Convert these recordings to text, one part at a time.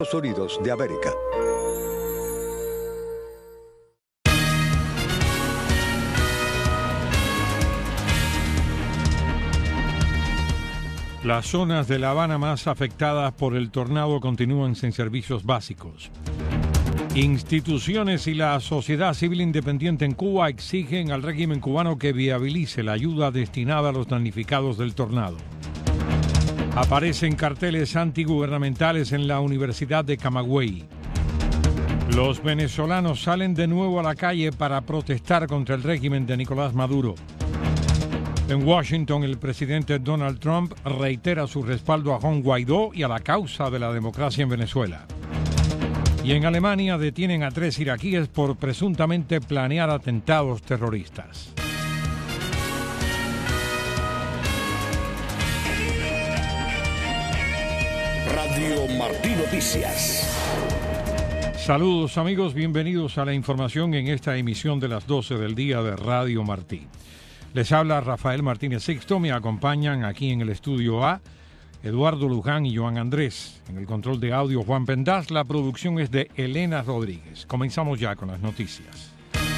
Estados Unidos de América. Las zonas de La Habana más afectadas por el tornado continúan sin servicios básicos. Instituciones y la sociedad civil independiente en Cuba exigen al régimen cubano que viabilice la ayuda destinada a los damnificados del tornado. Aparecen carteles antigubernamentales en la Universidad de Camagüey. Los venezolanos salen de nuevo a la calle para protestar contra el régimen de Nicolás Maduro. En Washington, el presidente Donald Trump reitera su respaldo a Juan Guaidó y a la causa de la democracia en Venezuela. Y en Alemania detienen a 3 iraquíes por presuntamente planear atentados terroristas. Radio Martí Noticias. Saludos amigos, bienvenidos a la información en esta emisión de las 12 del día de Radio Martí. Les habla Rafael Martínez Sixto, me acompañan aquí en el estudio A, Eduardo Luján y Joan Andrés. En el control de audio, Juan Pendaz, la producción es de Elena Rodríguez. Comenzamos ya con las noticias.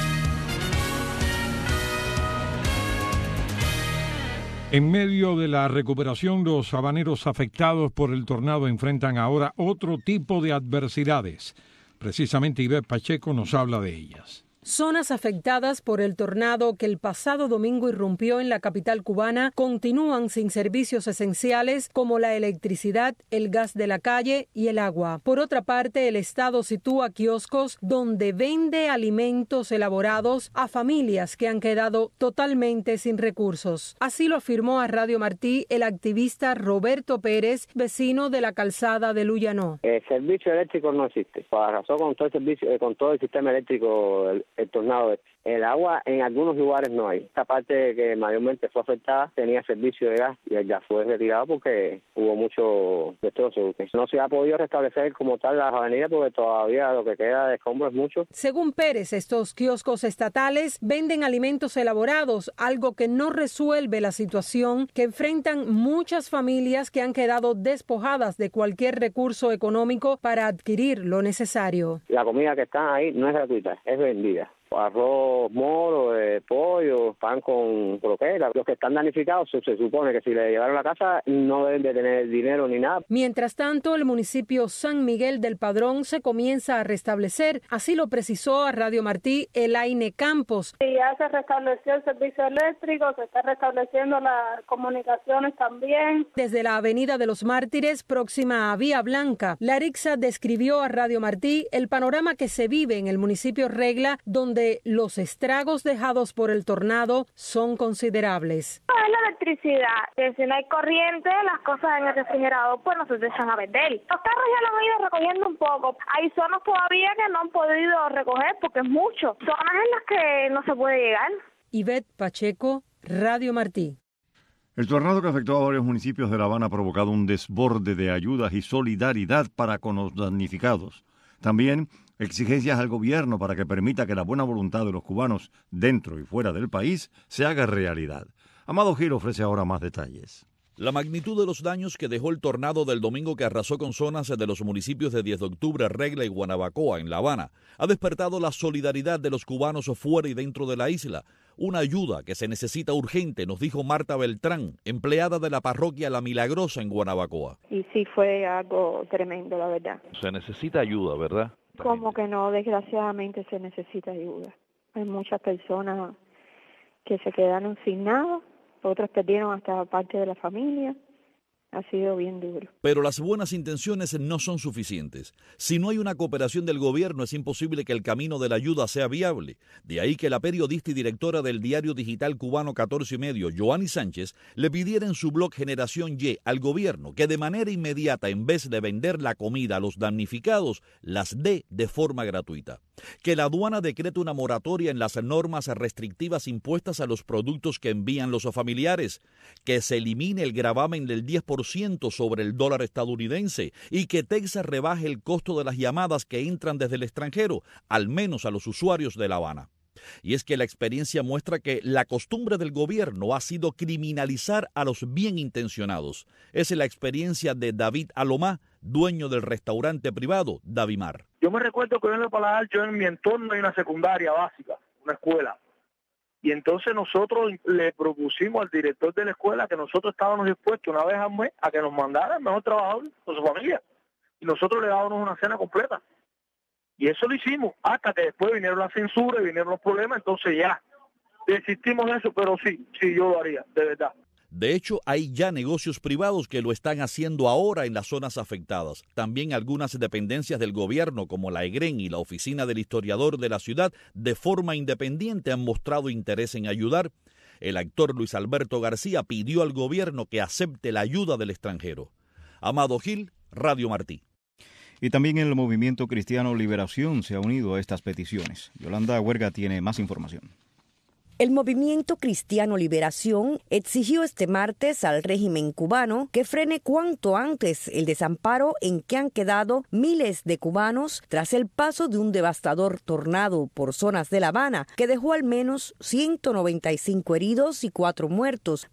En medio de la recuperación, los habaneros afectados por el tornado enfrentan ahora otro tipo de adversidades. Precisamente Ivette Pacheco nos habla de ellas. Zonas afectadas por el tornado que el pasado domingo irrumpió en la capital cubana continúan sin servicios esenciales como la electricidad, el gas de la calle y el agua. Por otra parte, el Estado sitúa kioscos donde vende alimentos elaborados a familias que han quedado totalmente sin recursos. Así lo afirmó a Radio Martí el activista Roberto Pérez, vecino de la calzada de Luyanó. El servicio eléctrico no existe. Arrasó con todo el servicio, con todo el sistema eléctrico. El tornado. El agua en algunos lugares no hay. Esta parte que mayormente fue afectada tenía servicio de gas y el gas fue retirado porque hubo mucho destrozo. No se ha podido restablecer como tal las avenidas porque todavía lo que queda de escombros es mucho. Según Pérez, estos kioscos estatales venden alimentos elaborados, algo que no resuelve la situación que enfrentan muchas familias que han quedado despojadas de cualquier recurso económico para adquirir lo necesario. La comida que está ahí no es gratuita, es vendida. Arroz moro, pollo, pan con croquetas. Los que están damnificados se supone que si le llevaron a la casa no deben de tener dinero ni nada. Mientras tanto, el municipio San Miguel del Padrón se comienza a restablecer. Así lo precisó a Radio Martí Elaine Campos. Y ya se restableció el servicio eléctrico, se está restableciendo las comunicaciones también. Desde la Avenida de los Mártires, próxima a Vía Blanca, Larixa describió a Radio Martí el panorama que se vive en el municipio Regla, donde los estragos dejados por el tornado son considerables. Es la electricidad, que si no hay corriente, las cosas en el refrigerador pues no se echan a vender. Los carros ya lo han ido recogiendo un poco. Hay zonas todavía que no han podido recoger porque es mucho. Zonas en las que no se puede llegar. Ivette Pacheco, Radio Martí. El tornado que afectó a varios municipios de La Habana ha provocado un desborde de ayudas y solidaridad para con los damnificados. También exigencias al gobierno para que permita que la buena voluntad de los cubanos dentro y fuera del país se haga realidad. Amado Gil ofrece ahora más detalles. La magnitud de los daños que dejó el tornado del domingo que arrasó con zonas de los municipios de 10 de octubre, Regla y Guanabacoa, en La Habana, ha despertado la solidaridad de los cubanos fuera y dentro de la isla. Una ayuda que se necesita urgente, nos dijo Marta Beltrán, empleada de la parroquia La Milagrosa en Guanabacoa. Y sí fue algo tremendo, la verdad. Se necesita ayuda, ¿verdad? Como que no, desgraciadamente se necesita ayuda. Hay muchas personas que se quedaron sin nada, otros perdieron hasta parte de la familia. Ha sido bien duro. Pero las buenas intenciones no son suficientes. Si no hay una cooperación del gobierno, es imposible que el camino de la ayuda sea viable. De ahí que la periodista y directora del diario digital cubano 14 y medio, Joanny Sánchez, le pidiera en su blog Generación Y al gobierno que de manera inmediata, en vez de vender la comida a los damnificados, las dé de forma gratuita. Que la aduana decrete una moratoria en las normas restrictivas impuestas a los productos que envían los familiares. Que se elimine el gravamen del 10% sobre el dólar estadounidense y que Texas rebaje el costo de las llamadas que entran desde el extranjero, al menos a los usuarios de La Habana. y es que la experiencia muestra que la costumbre del gobierno ha sido criminalizar a los bien intencionados. Es la experiencia de David Alomá, dueño del restaurante privado Davimar. Yo me recuerdo que en el Paladar, yo en mi entorno hay una secundaria básica, una escuela. Y entonces nosotros le propusimos al director de la escuela que nosotros estábamos dispuestos una vez al mes a que nos mandara el mejor trabajador con su familia. Y nosotros le dábamos una cena completa. Y eso lo hicimos, hasta que después vinieron la censura y vinieron los problemas, entonces ya desistimos de eso, pero sí, yo lo haría, de verdad. De hecho, hay ya negocios privados que lo están haciendo ahora en las zonas afectadas. También algunas dependencias del gobierno, como la EGREN y la Oficina del Historiador de la ciudad, de forma independiente han mostrado interés en ayudar. El actor Luis Alberto García pidió al gobierno que acepte la ayuda del extranjero. Amado Gil, Radio Martí. Y también el Movimiento Cristiano Liberación se ha unido a estas peticiones. Yolanda Huerga tiene más información. El Movimiento Cristiano Liberación exigió este martes al régimen cubano que frene cuanto antes el desamparo en que han quedado miles de cubanos tras el paso de un devastador tornado por zonas de La Habana que dejó al menos 195 heridos y 4 muertos,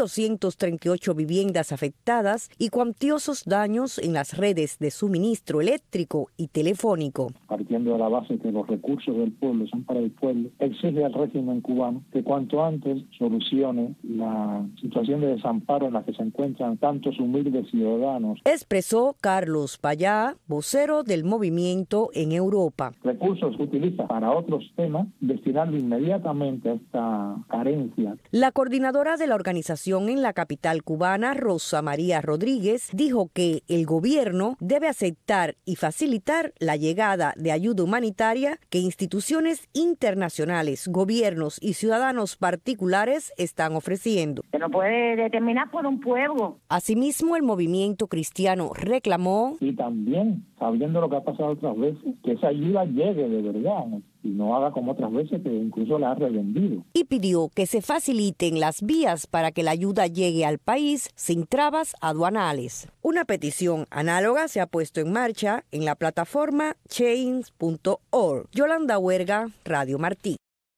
1.238 viviendas afectadas y cuantiosos daños en las redes de suministro eléctrico y telefónico. Partiendo de la base que los recursos del pueblo son para el pueblo, exige al régimen cubano que cuanto antes solucione la situación de desamparo en la que se encuentran tantos humildes ciudadanos. Expresó Carlos Payá, vocero del movimiento en Europa. Recursos que utiliza para otros temas, destinarlo inmediatamente a esta carencia. La coordinadora de la organización en la capital cubana, Rosa María Rodríguez, dijo que el gobierno debe aceptar y facilitar la llegada de ayuda humanitaria que instituciones internacionales, gobiernos y ciudadanos particulares están ofreciendo. Se no puede determinar por un pueblo. Asimismo, el movimiento cristiano reclamó, y también, sabiendo lo que ha pasado otras veces, que esa ayuda llegue de verdad y no haga como otras veces que incluso la ha revendido. Y pidió que se faciliten las vías para que la ayuda llegue al país sin trabas aduanales. Una petición análoga se ha puesto en marcha en la plataforma change.org. Yolanda Huerga, Radio Martí.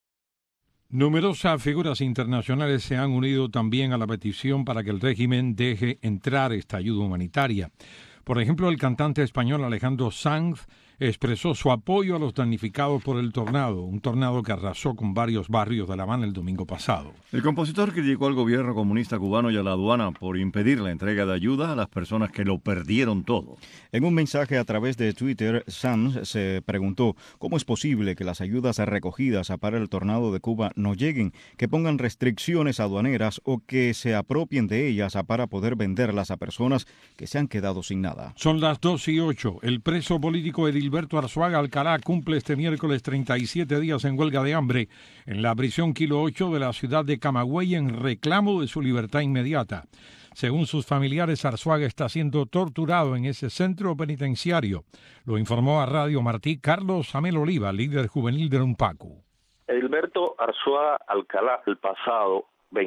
Numerosas figuras internacionales se han unido también a la petición para que el régimen deje entrar esta ayuda humanitaria. Por ejemplo, el cantante español Alejandro Sanz expresó su apoyo a los damnificados por el tornado, un tornado que arrasó con varios barrios de La Habana el domingo pasado. El compositor criticó al gobierno comunista cubano y a la aduana por impedir la entrega de ayuda a las personas que lo perdieron todo. En un mensaje a través de Twitter, Sanz se preguntó cómo es posible que las ayudas recogidas para el tornado de Cuba no lleguen, que pongan restricciones aduaneras o que se apropien de ellas para poder venderlas a personas que se han quedado sin nada. Son las 2:08. El preso político Edilberto Arzuaga Alcalá cumple este miércoles 37 días en huelga de hambre en la prisión Kilo 8 de la ciudad de Camagüey en reclamo de su libertad inmediata. Según sus familiares, Arzuaga está siendo torturado en ese centro penitenciario. Lo informó a Radio Martí Carlos Amel Oliva, líder juvenil del UNPACU. Edilberto Arzuaga Alcalá, el pasado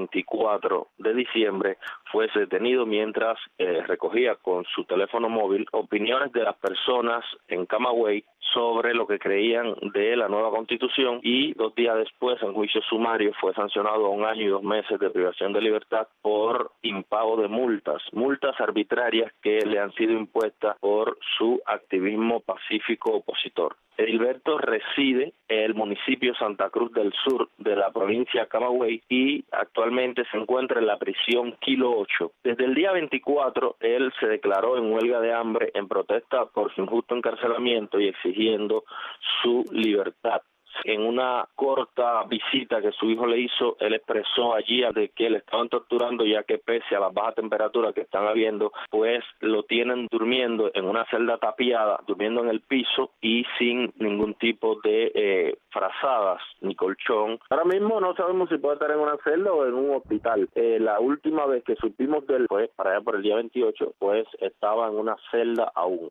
24 de diciembre, fue detenido mientras recogía con su teléfono móvil opiniones de las personas en Camagüey sobre lo que creían de la nueva Constitución, y 2 días después, en juicio sumario, fue sancionado a 1 año y 2 meses de privación de libertad por impago de multas arbitrarias que le han sido impuestas por su activismo pacífico opositor. Edilberto reside en el municipio Santa Cruz del Sur de la provincia de Camagüey y actualmente se encuentra en la prisión Kilo 8. Desde el día 24, él se declaró en huelga de hambre en protesta por su injusto encarcelamiento y exigiendo su libertad. En una corta visita que su hijo le hizo, él expresó allí de que le estaban torturando, ya que pese a las bajas temperaturas que están habiendo, pues lo tienen durmiendo en una celda tapiada, durmiendo en el piso y sin ningún tipo de frazadas ni colchón. Ahora mismo no sabemos si puede estar en una celda o en un hospital. La última vez que supimos de él, pues para allá por el día 28, pues estaba en una celda aún.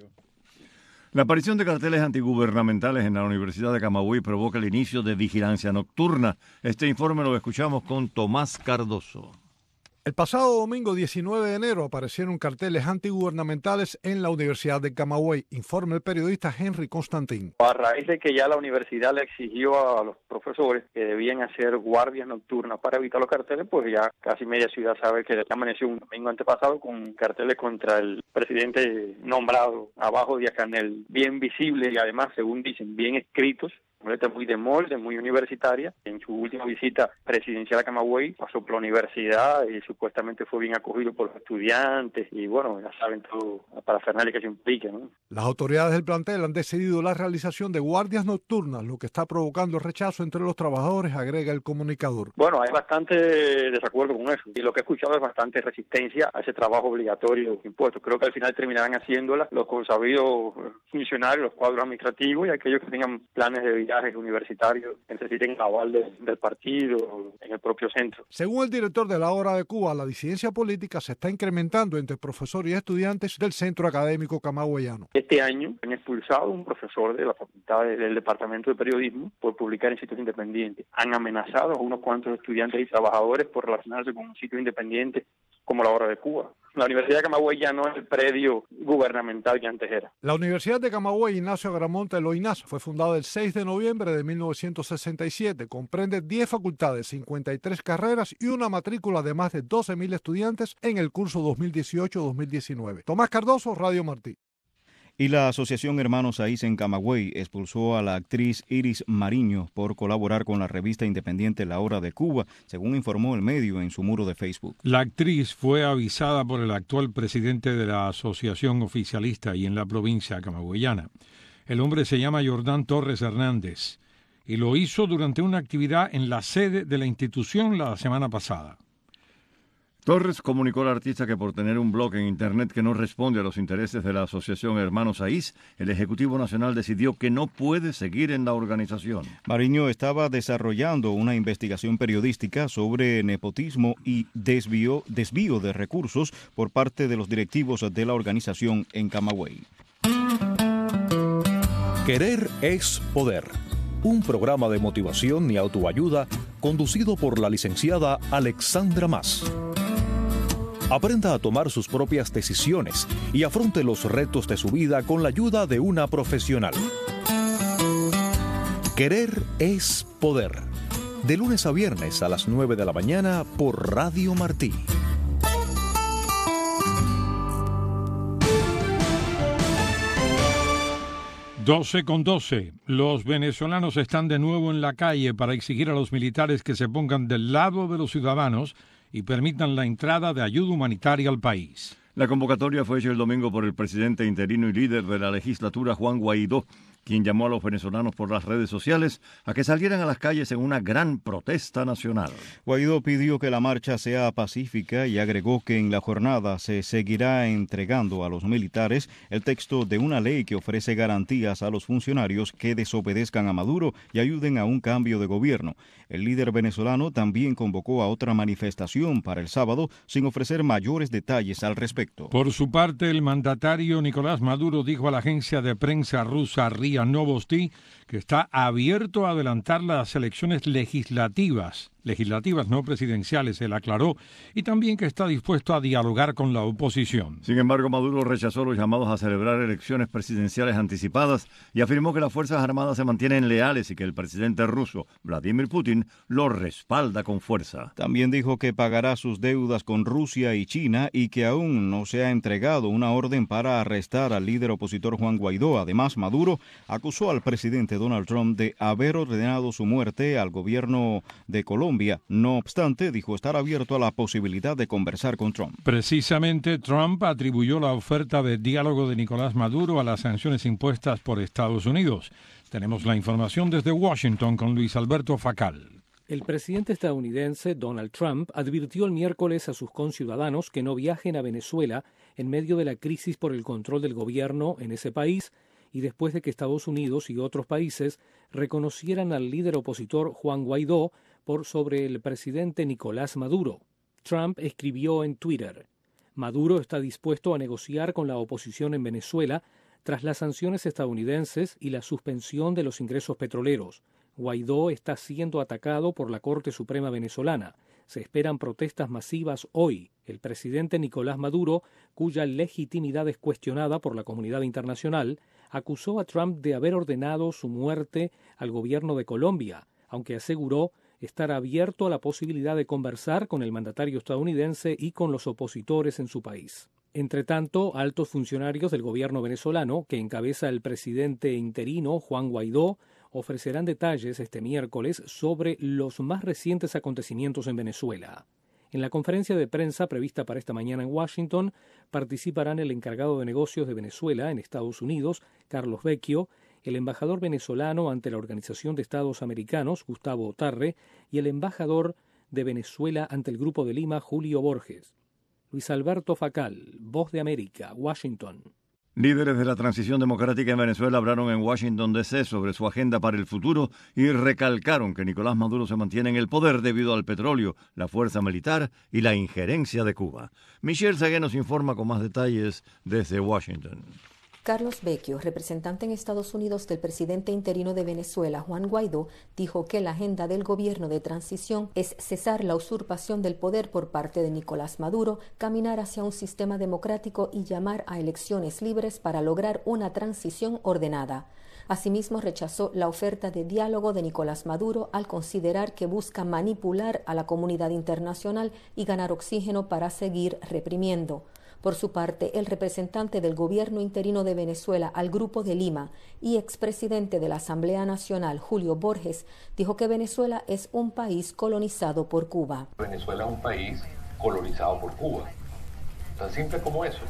La aparición de carteles antigubernamentales en la Universidad de Camagüey provoca el inicio de vigilancia nocturna. Este informe lo escuchamos con Tomás Cardoso. El pasado domingo 19 de enero aparecieron carteles antigubernamentales en la Universidad de Camagüey, informa el periodista Henry Constantin. A raíz de que ya la universidad le exigió a los profesores que debían hacer guardias nocturnas para evitar los carteles, pues ya casi media ciudad sabe que amaneció un domingo antepasado con carteles contra el presidente nombrado abajo de Díaz-Canel, bien visibles y además, según dicen, bien escritos. Muy de molde, muy universitaria. En su última visita presidencial a Camagüey pasó por la universidad y supuestamente fue bien acogido por los estudiantes y bueno, ya saben todo la parafernalia que se implica, ¿no? Las autoridades del plantel han decidido la realización de guardias nocturnas, lo que está provocando rechazo entre los trabajadores, agrega el comunicador. Bueno, hay bastante desacuerdo con eso y lo que he escuchado es bastante resistencia a ese trabajo obligatorio impuesto. Creo que al final terminarán haciéndola los consabidos funcionarios, los cuadros administrativos y aquellos que tengan planes de viajes universitarios que necesiten aval del partido en el propio centro. Según el director de la Hora de Cuba, la disidencia política se está incrementando entre profesores y estudiantes del Centro Académico Camagüeyano. Este año han expulsado a un profesor de la facultad del Departamento de Periodismo por publicar en sitios independientes. Han amenazado a unos cuantos estudiantes y trabajadores por relacionarse con un sitio independiente como la Hora de Cuba. La Universidad de Camagüey ya no es el predio gubernamental que antes era. La Universidad de Camagüey Ignacio Agramonte Loinaz fue fundada el 6 de noviembre de 1967. Comprende 10 facultades, 53 carreras y una matrícula de más de 12.000 estudiantes en el curso 2018-2019. Tomás Cardoso, Radio Martí. Y la Asociación Hermanos Saiz en Camagüey expulsó a la actriz Iris Mariño por colaborar con la revista independiente La Hora de Cuba, según informó el medio en su muro de Facebook. La actriz fue avisada por el actual presidente de la asociación oficialista y en la provincia camagüeyana. El hombre se llama Jordán Torres Hernández y lo hizo durante una actividad en la sede de la institución la semana pasada. Torres comunicó al artista que por tener un blog en Internet que no responde a los intereses de la Asociación Hermanos Saiz, el Ejecutivo Nacional decidió que no puede seguir en la organización. Mariño estaba desarrollando una investigación periodística sobre nepotismo y desvío de recursos por parte de los directivos de la organización en Camagüey. Querer es poder. Un programa de motivación y autoayuda conducido por la licenciada Alexandra Mas. Aprenda a tomar sus propias decisiones y afronte los retos de su vida con la ayuda de una profesional. Querer es poder. De lunes a viernes a las 9 de la mañana por Radio Martí. (12:12). Los venezolanos están de nuevo en la calle para exigir a los militares que se pongan del lado de los ciudadanos y permitan la entrada de ayuda humanitaria al país. La convocatoria fue hecha el domingo por el presidente interino y líder de la legislatura, Juan Guaidó, quien llamó a los venezolanos por las redes sociales a que salieran a las calles en una gran protesta nacional. Guaidó pidió que la marcha sea pacífica y agregó que en la jornada se seguirá entregando a los militares el texto de una ley que ofrece garantías a los funcionarios que desobedezcan a Maduro y ayuden a un cambio de gobierno. El líder venezolano también convocó a otra manifestación para el sábado sin ofrecer mayores detalles al respecto. Por su parte, el mandatario Nicolás Maduro dijo a la agencia de prensa rusa RIA Novosti que está abierto a adelantar las elecciones legislativas no presidenciales, él aclaró, y también que está dispuesto a dialogar con la oposición. Sin embargo, Maduro rechazó los llamados a celebrar elecciones presidenciales anticipadas y afirmó que las Fuerzas Armadas se mantienen leales y que el presidente ruso, Vladimir Putin, lo respalda con fuerza. También dijo que pagará sus deudas con Rusia y China y que aún no se ha entregado una orden para arrestar al líder opositor Juan Guaidó. Además, Maduro acusó al presidente Donald Trump de haber ordenado su muerte al gobierno de Colombia. No obstante, dijo estar abierto a la posibilidad de conversar con Trump. Precisamente, Trump atribuyó la oferta de diálogo de Nicolás Maduro a las sanciones impuestas por Estados Unidos. Tenemos la información desde Washington con Luis Alberto Facal. El presidente estadounidense Donald Trump advirtió el miércoles a sus conciudadanos que no viajen a Venezuela en medio de la crisis por el control del gobierno en ese país y después de que Estados Unidos y otros países reconocieran al líder opositor Juan Guaidó por sobre el presidente Nicolás Maduro. Trump escribió en Twitter: Maduro está dispuesto a negociar con la oposición en Venezuela tras las sanciones estadounidenses y la suspensión de los ingresos petroleros. Guaidó está siendo atacado por la Corte Suprema venezolana. Se esperan protestas masivas hoy. El presidente Nicolás Maduro, cuya legitimidad es cuestionada por la comunidad internacional, acusó a Trump de haber ordenado su muerte al gobierno de Colombia, aunque aseguró estar abierto a la posibilidad de conversar con el mandatario estadounidense y con los opositores en su país. Entre tanto, altos funcionarios del gobierno venezolano, que encabeza el presidente interino Juan Guaidó, ofrecerán detalles este miércoles sobre los más recientes acontecimientos en Venezuela. En la conferencia de prensa prevista para esta mañana en Washington, participarán el encargado de negocios de Venezuela en Estados Unidos, Carlos Vecchio, el embajador venezolano ante la Organización de Estados Americanos, Gustavo Otarre, y el embajador de Venezuela ante el Grupo de Lima, Julio Borges. Luis Alberto Facal, Voz de América, Washington. Líderes de la transición democrática en Venezuela hablaron en Washington, D.C. sobre su agenda para el futuro y recalcaron que Nicolás Maduro se mantiene en el poder debido al petróleo, la fuerza militar y la injerencia de Cuba. Michelle Sagué nos informa con más detalles desde Washington. Carlos Vecchio, representante en Estados Unidos del presidente interino de Venezuela, Juan Guaidó, dijo que la agenda del gobierno de transición es cesar la usurpación del poder por parte de Nicolás Maduro, caminar hacia un sistema democrático y llamar a elecciones libres para lograr una transición ordenada. Asimismo, rechazó la oferta de diálogo de Nicolás Maduro al considerar que busca manipular a la comunidad internacional y ganar oxígeno para seguir reprimiendo. Por su parte, el representante del gobierno interino de Venezuela al Grupo de Lima y expresidente de la Asamblea Nacional, Julio Borges, dijo que Venezuela es un país colonizado por Cuba. Venezuela es un país colonizado por Cuba, tan simple como eso.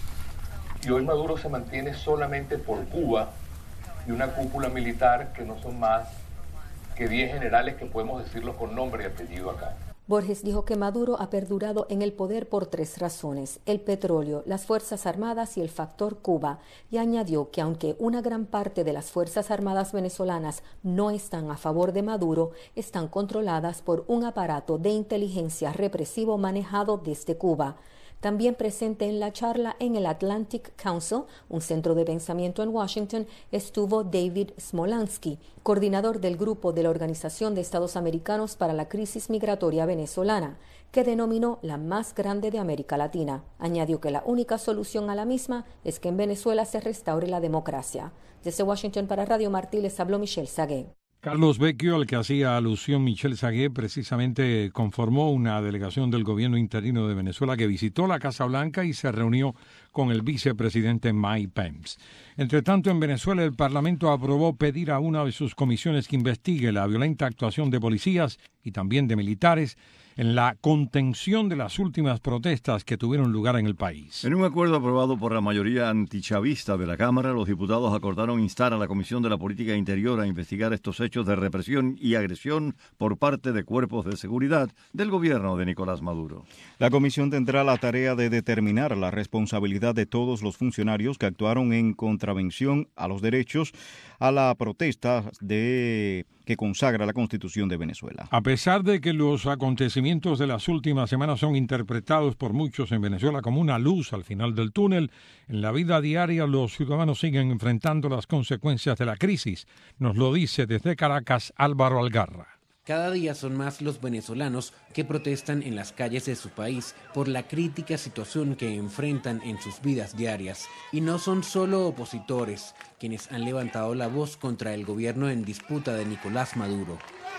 Y hoy Maduro se mantiene solamente por Cuba y una cúpula militar que no son más que 10 generales que podemos decirlos con nombre y apellido acá. Borges dijo que Maduro ha perdurado en el poder por 3 razones: el petróleo, las Fuerzas Armadas y el factor Cuba, y añadió que aunque una gran parte de las Fuerzas Armadas venezolanas no están a favor de Maduro, están controladas por un aparato de inteligencia represivo manejado desde Cuba. También presente en la charla en el Atlantic Council, un centro de pensamiento en Washington, estuvo David Smolansky, coordinador del grupo de la Organización de Estados Americanos para la Crisis Migratoria Venezolana, que denominó la más grande de América Latina. Añadió que la única solución a la misma es que en Venezuela se restaure la democracia. Desde Washington para Radio Martí les habló Michelle Sagué. Carlos Vecchio, al que hacía alusión Michelle Sagué, precisamente conformó una delegación del gobierno interino de Venezuela que visitó la Casa Blanca y se reunió con el vicepresidente Mike Pence. Entre tanto, en Venezuela el Parlamento aprobó pedir a una de sus comisiones que investigue la violenta actuación de policías y también de militares en la contención de las últimas protestas que tuvieron lugar en el país. En un acuerdo aprobado por la mayoría antichavista de la Cámara, los diputados acordaron instar a la Comisión de la Política Interior a investigar estos hechos de represión y agresión por parte de cuerpos de seguridad del gobierno de Nicolás Maduro. La comisión tendrá la tarea de determinar la responsabilidad de todos los funcionarios que actuaron en contravención a los derechos a la protesta que consagra la Constitución de Venezuela. A pesar de que los acontecimientos de las últimas semanas son interpretados por muchos en Venezuela como una luz al final del túnel, en la vida diaria los ciudadanos siguen enfrentando las consecuencias de la crisis. Nos lo dice desde Caracas Álvaro Algarra. Cada día son más los venezolanos que protestan en las calles de su país por la crítica situación que enfrentan en sus vidas diarias. Y no son solo opositores quienes han levantado la voz contra el gobierno en disputa de Nicolás Maduro.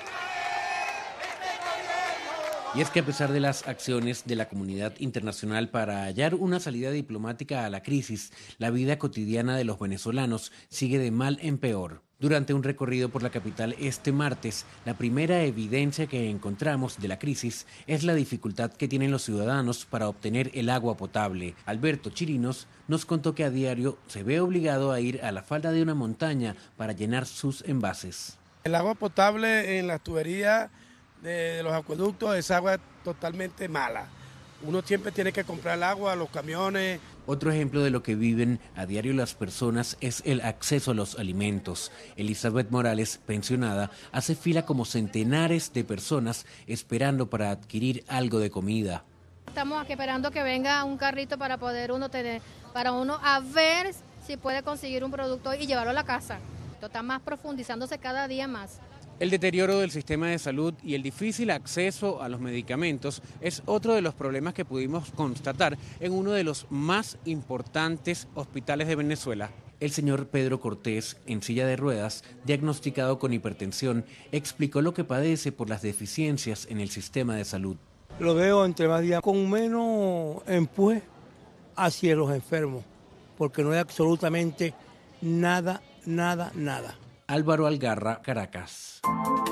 Y es que a pesar de las acciones de la comunidad internacional para hallar una salida diplomática a la crisis, la vida cotidiana de los venezolanos sigue de mal en peor. Durante un recorrido por la capital este martes, la primera evidencia que encontramos de la crisis es la dificultad que tienen los ciudadanos para obtener el agua potable. Alberto Chirinos nos contó que a diario se ve obligado a ir a la falda de una montaña para llenar sus envases. El agua potable en las tuberías de los acueductos es agua totalmente mala. Uno siempre tiene que comprar el agua a los camiones. Otro ejemplo de lo que viven a diario las personas es el acceso a los alimentos. Elizabeth Morales, pensionada, hace fila como centenares de personas esperando para adquirir algo de comida. Estamos aquí esperando que venga un carrito para poder uno a ver si puede conseguir un producto y llevarlo a la casa. Esto está más profundizándose cada día más. El deterioro del sistema de salud y el difícil acceso a los medicamentos es otro de los problemas que pudimos constatar en uno de los más importantes hospitales de Venezuela. El señor Pedro Cortés, en silla de ruedas, diagnosticado con hipertensión, explicó lo que padece por las deficiencias en el sistema de salud. Lo veo entre más días con menos empuje hacia los enfermos, porque no hay absolutamente nada. Álvaro Algarra, Caracas.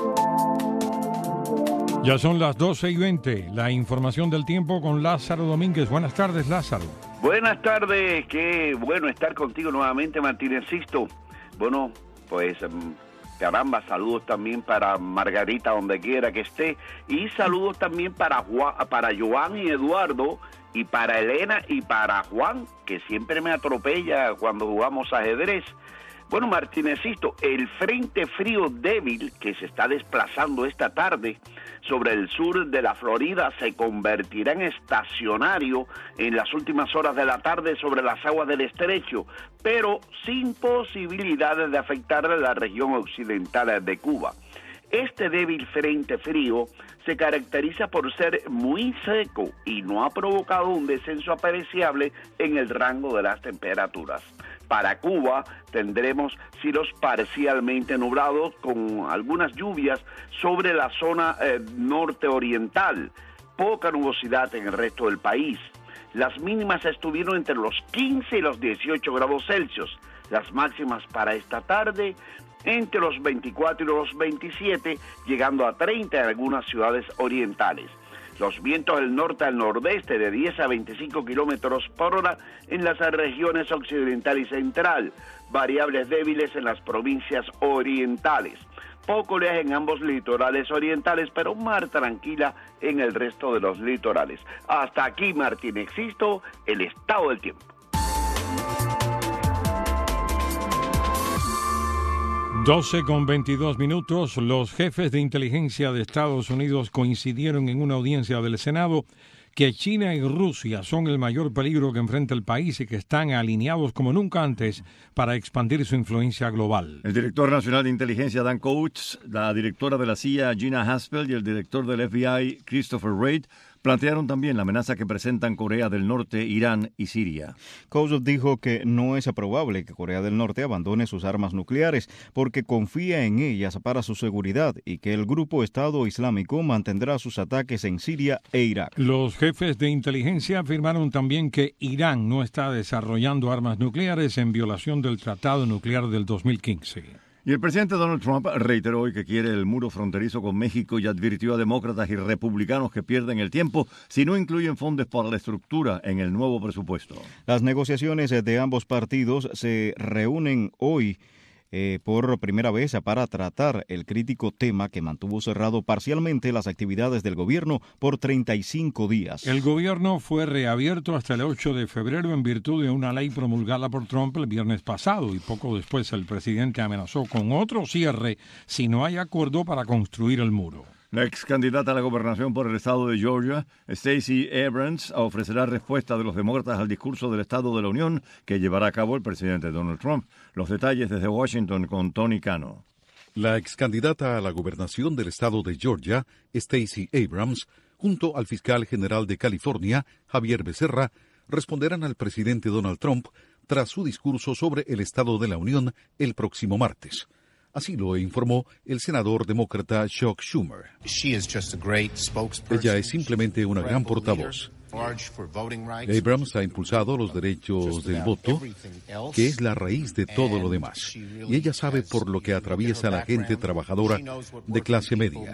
Ya son las 12:20. La información del tiempo con Lázaro Domínguez. Buenas tardes, Lázaro. Buenas tardes, qué bueno estar contigo nuevamente, Martínez Sisto. Bueno, pues caramba, saludos también para Margarita donde quiera que esté, y saludos también para Joan y Eduardo, y para Elena y para Juan, que siempre me atropella cuando jugamos ajedrez. Bueno, Martínezito, el frente frío débil que se está desplazando esta tarde sobre el sur de la Florida se convertirá en estacionario en las últimas horas de la tarde sobre las aguas del estrecho, pero sin posibilidades de afectar a la región occidental de Cuba. Este débil frente frío se caracteriza por ser muy seco y no ha provocado un descenso apreciable en el rango de las temperaturas. Para Cuba tendremos cielos parcialmente nublados con algunas lluvias sobre la zona norte-oriental, poca nubosidad en el resto del país. Las mínimas estuvieron entre los 15 y los 18 grados Celsius, las máximas para esta tarde entre los 24 y los 27, llegando a 30 en algunas ciudades orientales. Los vientos del norte al nordeste de 10 a 25 kilómetros por hora en las regiones occidental y central, variables débiles en las provincias orientales. Poco oleaje en ambos litorales orientales, pero mar tranquila en el resto de los litorales. Hasta aquí, Martínez Sisto, el estado del tiempo. 12:22. Los jefes de inteligencia de Estados Unidos coincidieron en una audiencia del Senado que China y Rusia son el mayor peligro que enfrenta el país y que están alineados como nunca antes para expandir su influencia global. El director nacional de inteligencia Dan Coats, la directora de la CIA Gina Haspel y el director del FBI Christopher Wray plantearon también la amenaza que presentan Corea del Norte, Irán y Siria. Coats dijo que no es probable que Corea del Norte abandone sus armas nucleares porque confía en ellas para su seguridad y que el grupo Estado Islámico mantendrá sus ataques en Siria e Irak. Los jefes de inteligencia afirmaron también que Irán no está desarrollando armas nucleares en violación del Tratado Nuclear del 2015. Y el presidente Donald Trump reiteró hoy que quiere el muro fronterizo con México y advirtió a demócratas y republicanos que pierden el tiempo si no incluyen fondos para la estructura en el nuevo presupuesto. Las negociaciones de ambos partidos se reúnen hoy por primera vez para tratar el crítico tema que mantuvo cerrado parcialmente las actividades del gobierno por 35 días. El gobierno fue reabierto hasta el 8 de febrero en virtud de una ley promulgada por Trump el viernes pasado y poco después el presidente amenazó con otro cierre si no hay acuerdo para construir el muro. La ex candidata a la gobernación por el estado de Georgia, Stacey Abrams, ofrecerá respuesta de los demócratas al discurso del Estado de la Unión que llevará a cabo el presidente Donald Trump. Los detalles desde Washington con Tony Cano. La ex candidata a la gobernación del estado de Georgia, Stacey Abrams, junto al fiscal general de California, Javier Becerra, responderán al presidente Donald Trump tras su discurso sobre el Estado de la Unión el próximo martes. Así lo informó el senador demócrata Chuck Schumer. Ella es simplemente una gran portavoz. Abrams ha impulsado los derechos del voto, que es la raíz de todo lo demás. Y ella sabe por lo que atraviesa la gente trabajadora de clase media.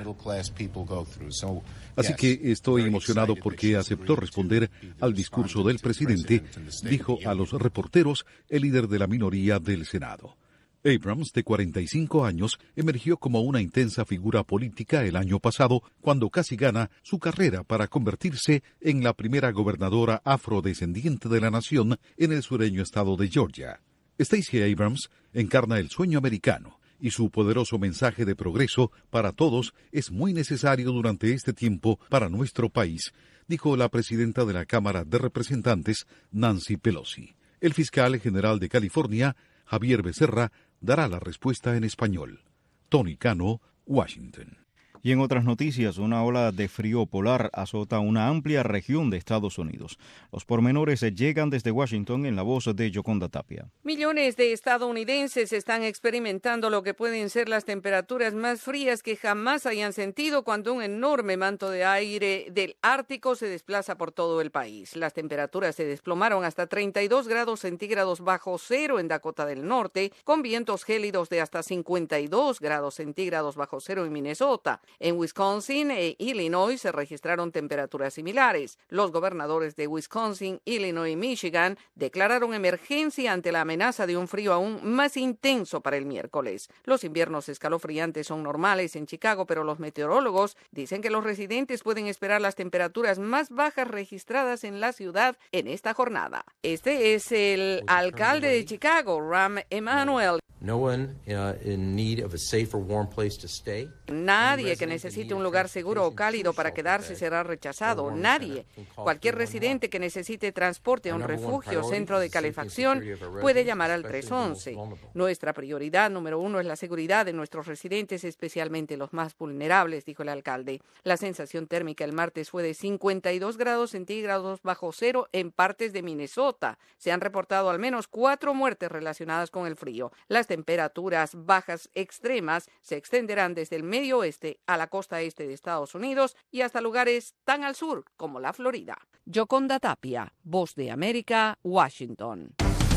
Así que estoy emocionado porque aceptó responder al discurso del presidente, dijo a los reporteros el líder de la minoría del Senado. Abrams, de 45 años, emergió como una intensa figura política el año pasado, cuando casi gana su carrera para convertirse en la primera gobernadora afrodescendiente de la nación en el sureño estado de Georgia. Stacey Abrams encarna el sueño americano y su poderoso mensaje de progreso para todos es muy necesario durante este tiempo para nuestro país, dijo la presidenta de la Cámara de Representantes, Nancy Pelosi. El fiscal general de California, Javier Becerra, dará la respuesta en español. Tony Cano, Washington. Y en otras noticias, una ola de frío polar azota una amplia región de Estados Unidos. Los pormenores llegan desde Washington en la voz de Yoconda Tapia. Millones de estadounidenses están experimentando lo que pueden ser las temperaturas más frías que jamás hayan sentido cuando un enorme manto de aire del Ártico se desplaza por todo el país. Las temperaturas se desplomaron hasta 32 grados centígrados bajo cero en Dakota del Norte, con vientos gélidos de hasta 52 grados centígrados bajo cero en Minnesota. En Wisconsin e Illinois se registraron temperaturas similares. Los gobernadores de Wisconsin, Illinois y Michigan declararon emergencia ante la amenaza de un frío aún más intenso para el miércoles. Los inviernos escalofriantes son normales en Chicago, pero los meteorólogos dicen que los residentes pueden esperar las temperaturas más bajas registradas en la ciudad en esta jornada. Este es el alcalde de Chicago, Rahm Emanuel. Nadie que necesite un lugar seguro o cálido para quedarse será rechazado. Nadie. Cualquier residente que necesite transporte a un refugio o centro de calefacción puede llamar al 311. Nuestra prioridad número 1 es la seguridad de nuestros residentes, especialmente los más vulnerables, dijo el alcalde. La sensación térmica el martes fue de 52 grados centígrados bajo cero en partes de Minnesota. Se han reportado al menos 4 muertes relacionadas con el frío. Las temperaturas bajas extremas se extenderán desde el medio oeste a la costa este de Estados Unidos y hasta lugares tan al sur como la Florida. Yoconda Tapia, Voz de América, Washington.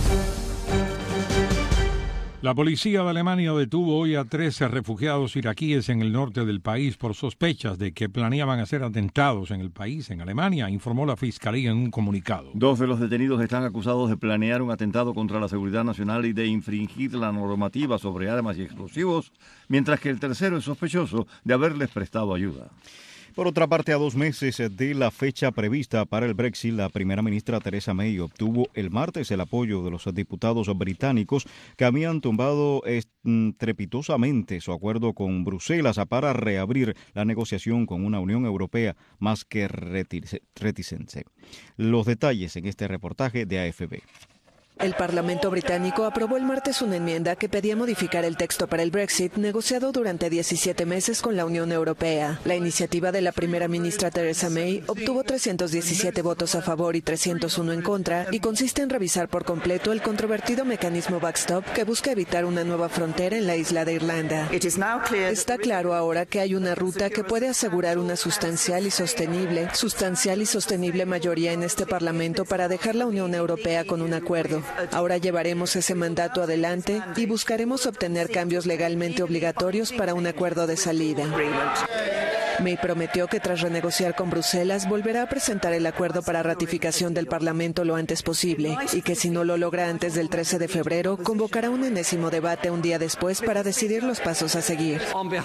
La policía de Alemania detuvo hoy a 13 refugiados iraquíes en el norte del país por sospechas de que planeaban hacer atentados en el país, en Alemania, informó la Fiscalía en un comunicado. 2 de los detenidos están acusados de planear un atentado contra la seguridad nacional y de infringir la normativa sobre armas y explosivos, mientras que el tercero es sospechoso de haberles prestado ayuda. Por otra parte, a 2 meses de la fecha prevista para el Brexit, la primera ministra Theresa May obtuvo el martes el apoyo de los diputados británicos que habían tumbado estrepitosamente su acuerdo con Bruselas para reabrir la negociación con una Unión Europea más que reticente. Los detalles en este reportaje de AFP. El Parlamento británico aprobó el martes una enmienda que pedía modificar el texto para el Brexit negociado durante 17 meses con la Unión Europea. La iniciativa de la primera ministra Theresa May obtuvo 317 votos a favor y 301 en contra y consiste en revisar por completo el controvertido mecanismo backstop que busca evitar una nueva frontera en la isla de Irlanda. Está claro ahora que hay una ruta que puede asegurar una sustancial y sostenible mayoría en este Parlamento para dejar la Unión Europea con un acuerdo. Ahora llevaremos ese mandato adelante y buscaremos obtener cambios legalmente obligatorios para un acuerdo de salida. May prometió que tras renegociar con Bruselas volverá a presentar el acuerdo para ratificación del Parlamento lo antes posible y que si no lo logra antes del 13 de febrero convocará un enésimo debate un día después para decidir los pasos a seguir.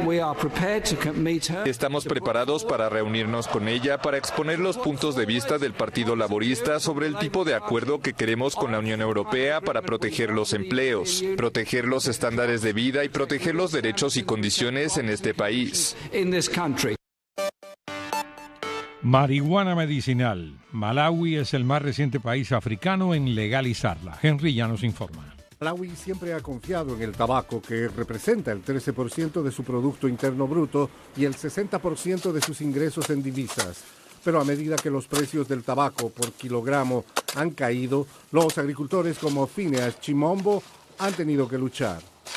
Estamos preparados para reunirnos con ella para exponer los puntos de vista del Partido Laborista sobre el tipo de acuerdo que queremos con la Unión Europea para proteger los empleos, proteger los estándares de vida y proteger los derechos y condiciones en este país. Marihuana medicinal. Malawi es el más reciente país africano en legalizarla. Henry ya nos informa. Malawi siempre ha confiado en el tabaco, que representa el 13% de su Producto Interno Bruto y el 60% de sus ingresos en divisas. Pero a medida que los precios del tabaco por kilogramo han caído, los agricultores como Phineas Chimombo han tenido que luchar.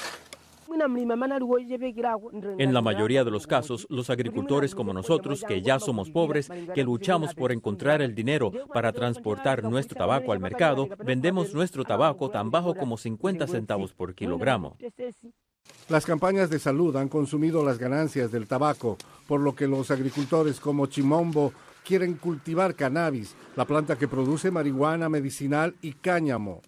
En la mayoría de los casos, los agricultores como nosotros, que ya somos pobres, que luchamos por encontrar el dinero para transportar nuestro tabaco al mercado, vendemos nuestro tabaco tan bajo como 50 centavos por kilogramo. Las campañas de salud han consumido las ganancias del tabaco, por lo que los agricultores como Chimombo quieren cultivar cannabis, la planta que produce marihuana medicinal y cáñamo.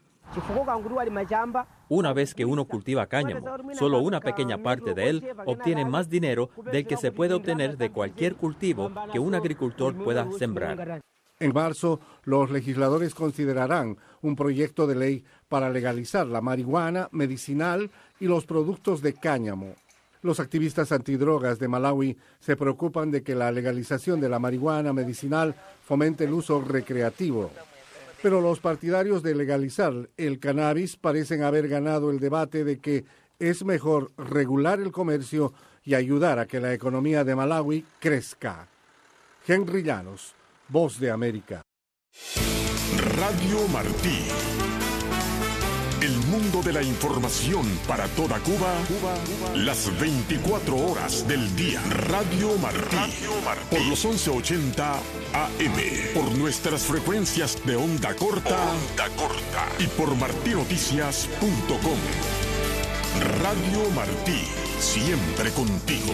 Una vez que uno cultiva cáñamo, solo una pequeña parte de él obtiene más dinero del que se puede obtener de cualquier cultivo que un agricultor pueda sembrar. En marzo, los legisladores considerarán un proyecto de ley para legalizar la marihuana medicinal y los productos de cáñamo. Los activistas antidrogas de Malawi se preocupan de que la legalización de la marihuana medicinal fomente el uso recreativo. Pero los partidarios de legalizar el cannabis parecen haber ganado el debate de que es mejor regular el comercio y ayudar a que la economía de Malawi crezca. Henry Llanos, Voz de América. Radio Martí. El mundo de la información para toda Cuba, las 24 horas del día. Radio Martí. Por los 1180 AM. Por nuestras frecuencias de onda corta. Y por martinoticias.com. Radio Martí. Siempre contigo.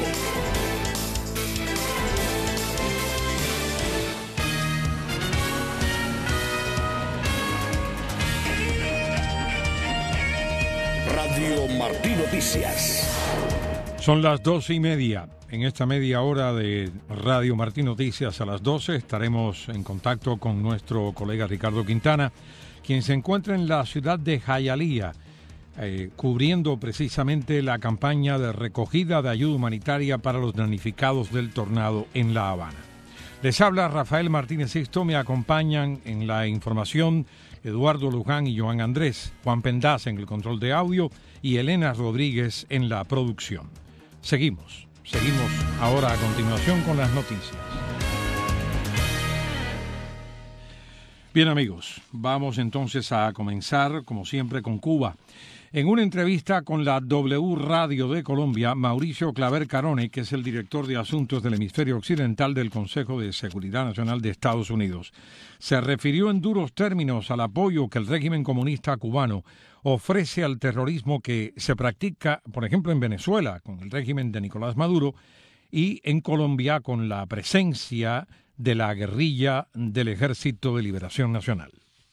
Radio Martí Noticias. Son las 12:30. En esta media hora de Radio Martí Noticias a las 12 estaremos en contacto con nuestro colega Ricardo Quintana, quien se encuentra en la ciudad de Hialeah, cubriendo precisamente la campaña de recogida de ayuda humanitaria para los damnificados del tornado en La Habana. Les habla Rafael Martínez Sixto, me acompañan en la información Eduardo Luján y Joan Andrés, Juan Pendas en el control de audio y Elena Rodríguez en la producción. Seguimos ahora a continuación con las noticias. Bien amigos, vamos entonces a comenzar como siempre con Cuba. En una entrevista con la W Radio de Colombia, Mauricio Claver Carone, que es el director de Asuntos del Hemisferio Occidental del Consejo de Seguridad Nacional de Estados Unidos, se refirió en duros términos al apoyo que el régimen comunista cubano ofrece al terrorismo que se practica, por ejemplo, en Venezuela, con el régimen de Nicolás Maduro, y en Colombia con la presencia de la guerrilla del Ejército de Liberación Nacional.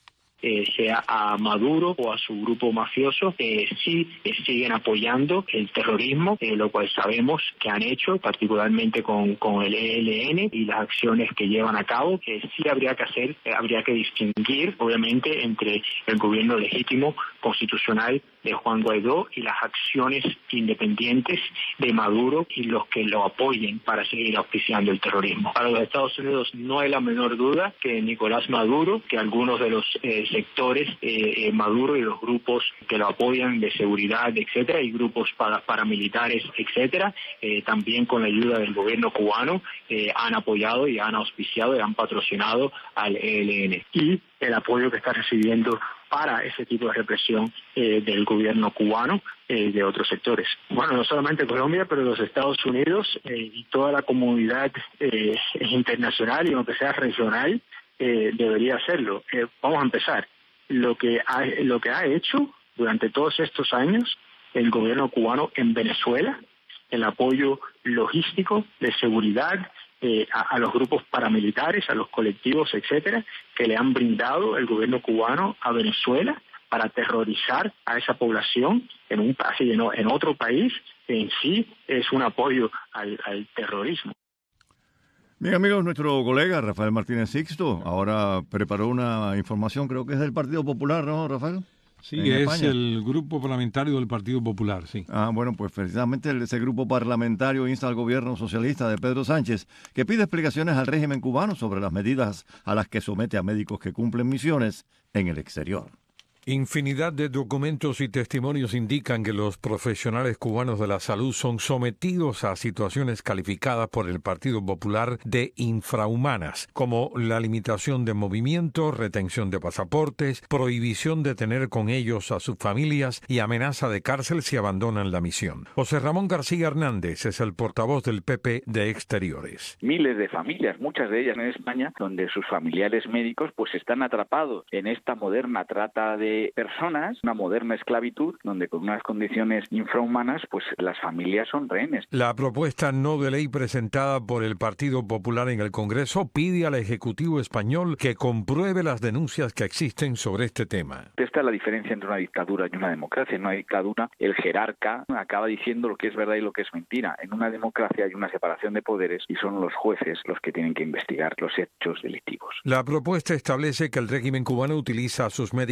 Sea a Maduro o a su grupo mafioso, sí siguen apoyando el terrorismo, lo cual sabemos que han hecho, particularmente con el ELN y las acciones que llevan a cabo. Sí habría que distinguir, obviamente, entre el gobierno legítimo constitucional de Juan Guaidó y las acciones independientes de Maduro y los que lo apoyen para seguir auspiciando el terrorismo. Para los Estados Unidos no hay la menor duda que Nicolás Maduro, que algunos de los sectores Maduro y los grupos que lo apoyan de seguridad, etcétera, y grupos paramilitares, etcétera, también con la ayuda del gobierno cubano, han apoyado y han auspiciado y han patrocinado al ELN. Y el apoyo que está recibiendo para ese tipo de represión del gobierno cubano de otros sectores. Bueno, no solamente Colombia, pero los Estados Unidos y toda la comunidad internacional y aunque sea regional, debería hacerlo. Vamos a empezar. Lo que ha hecho durante todos estos años el gobierno cubano en Venezuela, el apoyo logístico de seguridad a los grupos paramilitares, a los colectivos, etcétera, que le han brindado el gobierno cubano a Venezuela para aterrorizar a esa población en otro país, en sí es un apoyo al terrorismo. Bien amigos, nuestro colega Rafael Martínez Sixto ahora preparó una información, creo que es del Partido Popular, ¿no, Rafael? Sí, es España. El grupo parlamentario del Partido Popular, sí. Bueno, pues precisamente ese grupo parlamentario insta al gobierno socialista de Pedro Sánchez que pide explicaciones al régimen cubano sobre las medidas a las que somete a médicos que cumplen misiones en el exterior. Infinidad de documentos y testimonios indican que los profesionales cubanos de la salud son sometidos a situaciones calificadas por el Partido Popular de infrahumanas, como la limitación de movimiento, retención de pasaportes, prohibición de tener con ellos a sus familias y amenaza de cárcel si abandonan la misión. José Ramón García Hernández es el portavoz del PP de Exteriores. Miles de familias, muchas de ellas en España, donde sus familiares médicos pues están atrapados en esta moderna trata de personas, una moderna esclavitud, donde con unas condiciones infrahumanas, pues las familias son rehenes. La propuesta no de ley presentada por el Partido Popular en el Congreso pide al Ejecutivo español que compruebe las denuncias que existen sobre este tema. Esta es la diferencia entre una dictadura y una democracia. En una dictadura, el jerarca acaba diciendo lo que es verdad y lo que es mentira. En una democracia hay una separación de poderes y son los jueces los que tienen que investigar los hechos delictivos. La propuesta establece que el régimen cubano utiliza a sus médicos en el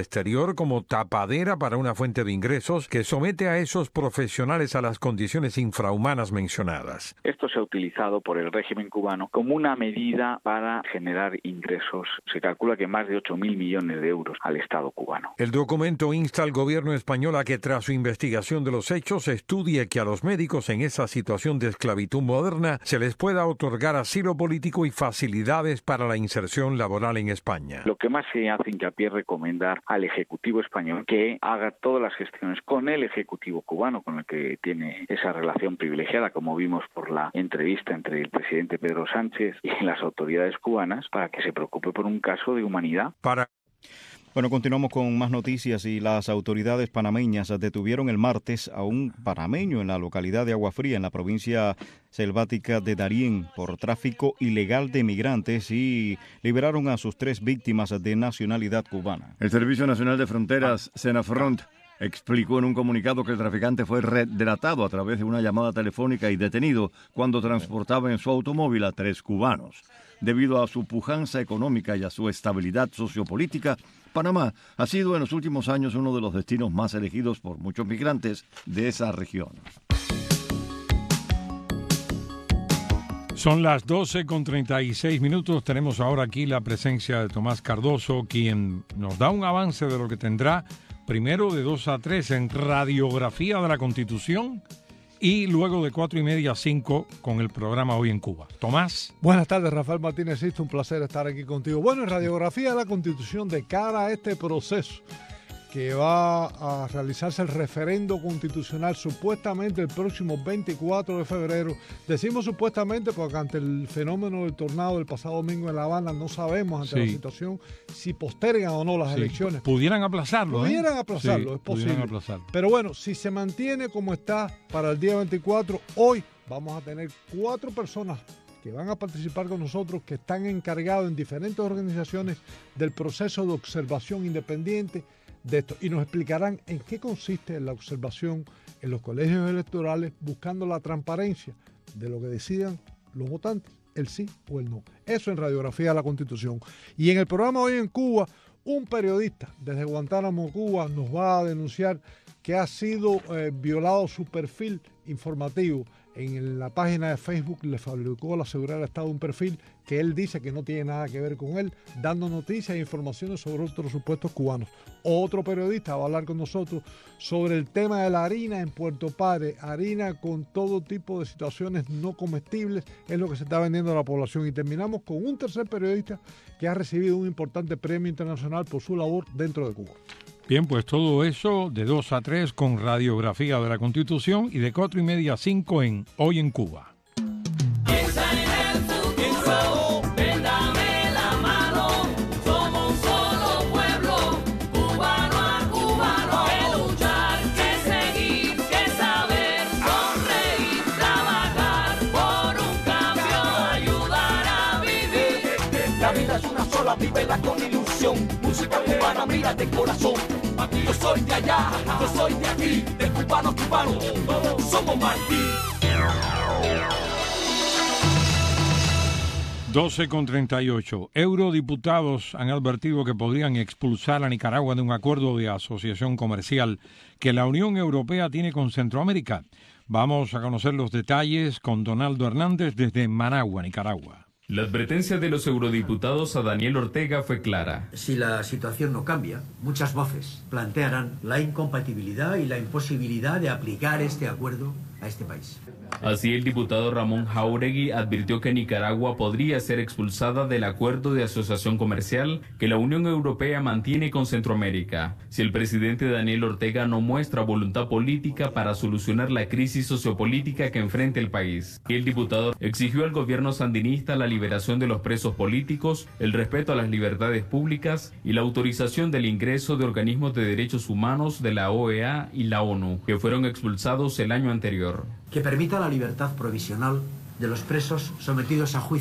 exterior como tapadera para una fuente de ingresos que somete a esos profesionales a las condiciones infrahumanas mencionadas. Esto se ha utilizado por el régimen cubano como una medida para generar ingresos. Se calcula que más de 8.000 millones de euros al Estado cubano. El documento insta al gobierno español a que tras su investigación de los hechos estudie que a los médicos en esa situación de esclavitud moderna se les pueda otorgar asilo político y facilidades para la inserción laboral en España. Lo que más se hace hincapié es recomendar al Ejecutivo español que haga todas las gestiones con el Ejecutivo cubano, con el que tiene esa relación privilegiada, como vimos por la entrevista entre el presidente Pedro Sánchez y las autoridades cubanas, para que se preocupe por un caso de humanidad. Bueno, continuamos con más noticias y las autoridades panameñas detuvieron el martes a un panameño en la localidad de Agua Fría, en la provincia selvática de Darién, por tráfico ilegal de migrantes y liberaron a sus 3 víctimas de nacionalidad cubana. El Servicio Nacional de Fronteras, Senafront, explicó en un comunicado que el traficante fue delatado a través de una llamada telefónica y detenido cuando transportaba en su automóvil a 3 cubanos. Debido a su pujanza económica y a su estabilidad sociopolítica, Panamá ha sido en los últimos años uno de los destinos más elegidos por muchos migrantes de esa región. Son las 12:36. Tenemos ahora aquí la presencia de Tomás Cardoso, quien nos da un avance de lo que tendrá primero de 2 a 3 en Radiografía de la Constitución y luego de 4:30 a 5 con el programa Hoy en Cuba. Tomás. Buenas tardes, Rafael Martínez. Es un placer estar aquí contigo. Bueno, en Radiografía de la Constitución, de cara a este proceso que va a realizarse el referendo constitucional supuestamente el próximo 24 de febrero. Decimos supuestamente porque ante el fenómeno del tornado del pasado domingo en La Habana no sabemos ante la situación si postergan o no las elecciones. Pudieran aplazarlo. Pudieran aplazarlo, es posible. Pero bueno, si se mantiene como está para el día 24, hoy vamos a tener 4 personas que van a participar con nosotros, que están encargados en diferentes organizaciones del proceso de observación independiente de esto, y nos explicarán en qué consiste la observación en los colegios electorales, buscando la transparencia de lo que decidan los votantes, el sí o el no. Eso en Radiografía de la Constitución. Y en el programa Hoy en Cuba, un periodista desde Guantánamo, Cuba, nos va a denunciar que ha sido violado su perfil informativo. En la página de Facebook le fabricó la Seguridad del Estado un perfil que él dice que no tiene nada que ver con él, dando noticias e informaciones sobre otros supuestos cubanos. Otro periodista va a hablar con nosotros sobre el tema de la harina en Puerto Padre, harina con todo tipo de situaciones no comestibles, es lo que se está vendiendo a la población. Y terminamos con un tercer periodista que ha recibido un importante premio internacional por su labor dentro de Cuba. Bien, pues todo eso de 2 a 3 con Radiografía de la Constitución y de 4:30 a 5 en Hoy en Cuba. Piensa en el futuro, ven, dame la mano, somos un solo pueblo, cubano a cubano, que luchar, que seguir, que saber, sonreír, trabajar por un cambio, ayudar a vivir. La vida es una sola, vívela con ilusión, música cubana, mira de corazón. Yo soy de allá, yo soy de aquí, de cubano a cubano, todos somos Martí. 12:38. Eurodiputados han advertido que podrían expulsar a Nicaragua de un acuerdo de asociación comercial que la Unión Europea tiene con Centroamérica. Vamos a conocer los detalles con Donaldo Hernández desde Managua, Nicaragua. La advertencia de los eurodiputados a Daniel Ortega fue clara. Si la situación no cambia, muchas voces plantearán la incompatibilidad y la imposibilidad de aplicar este acuerdo a este país. Así, el diputado Ramón Jáuregui advirtió que Nicaragua podría ser expulsada del acuerdo de asociación comercial que la Unión Europea mantiene con Centroamérica, si el presidente Daniel Ortega no muestra voluntad política para solucionar la crisis sociopolítica que enfrenta el país. El diputado exigió al gobierno sandinista la liberación de los presos políticos, el respeto a las libertades públicas y la autorización del ingreso de organismos de derechos humanos de la OEA y la ONU, que fueron expulsados el año anterior. Que permita la libertad provisional de los presos sometidos a juicio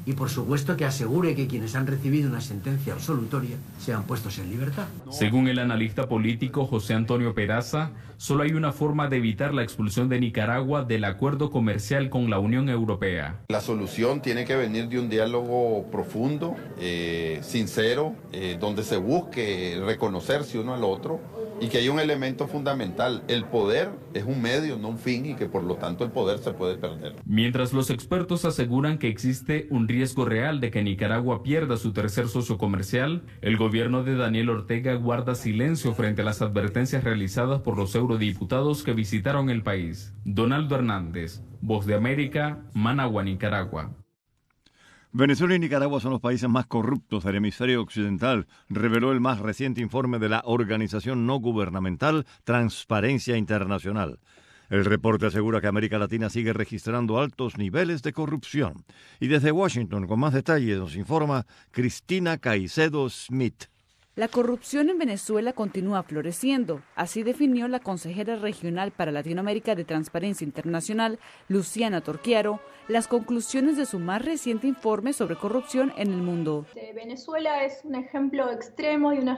y por supuesto que asegure que quienes han recibido una sentencia absolutoria sean puestos en libertad. Según el analista político José Antonio Peraza, solo hay una forma de evitar la expulsión de Nicaragua del acuerdo comercial con la Unión Europea. La solución tiene que venir de un diálogo profundo, sincero, donde se busque reconocerse uno al otro y que hay un elemento fundamental: el poder es un medio, no un fin, y que por lo tanto el poder se puede perder. Mientras los expertos aseguran que existe un riesgo real de que Nicaragua pierda su tercer socio comercial, el gobierno de Daniel Ortega guarda silencio frente a las advertencias realizadas por los eurodiputados que visitaron el país. Donaldo Hernández, Voz de América, Managua, Nicaragua. Venezuela y Nicaragua son los países más corruptos del hemisferio occidental, reveló el más reciente informe de la organización no gubernamental Transparencia Internacional. El reporte asegura que América Latina sigue registrando altos niveles de corrupción. Y desde Washington, con más detalles, nos informa Cristina Caicedo Smith. La corrupción en Venezuela continúa floreciendo. Así definió la consejera regional para Latinoamérica de Transparencia Internacional, Luciana Torquiaro, las conclusiones de su más reciente informe sobre corrupción en el mundo. Venezuela es un ejemplo extremo y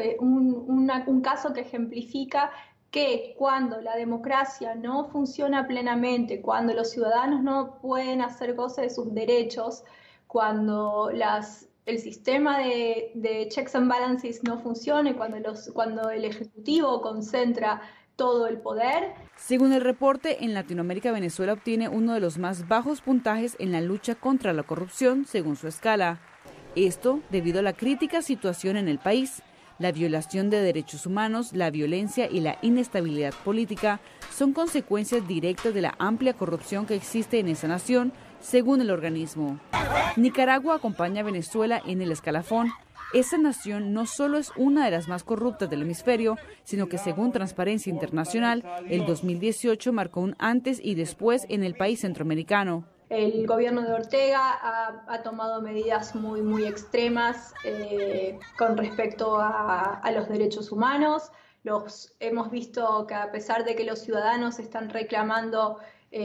un caso que ejemplifica que cuando la democracia no funciona plenamente, cuando los ciudadanos no pueden hacer goce de sus derechos, cuando el sistema de checks and balances no funcione, cuando el Ejecutivo concentra todo el poder. Según el reporte, en Latinoamérica Venezuela obtiene uno de los más bajos puntajes en la lucha contra la corrupción según su escala. Esto debido a la crítica situación en el país. La violación de derechos humanos, la violencia y la inestabilidad política son consecuencias directas de la amplia corrupción que existe en esa nación, según el organismo. Nicaragua acompaña a Venezuela en el escalafón. Esa nación no solo es una de las más corruptas del hemisferio, sino que según Transparencia Internacional, el 2018 marcó un antes y después en el país centroamericano. El gobierno de Ortega ha tomado medidas muy extremas con respecto a los derechos humanos. Hemos visto que a pesar de que los ciudadanos están reclamando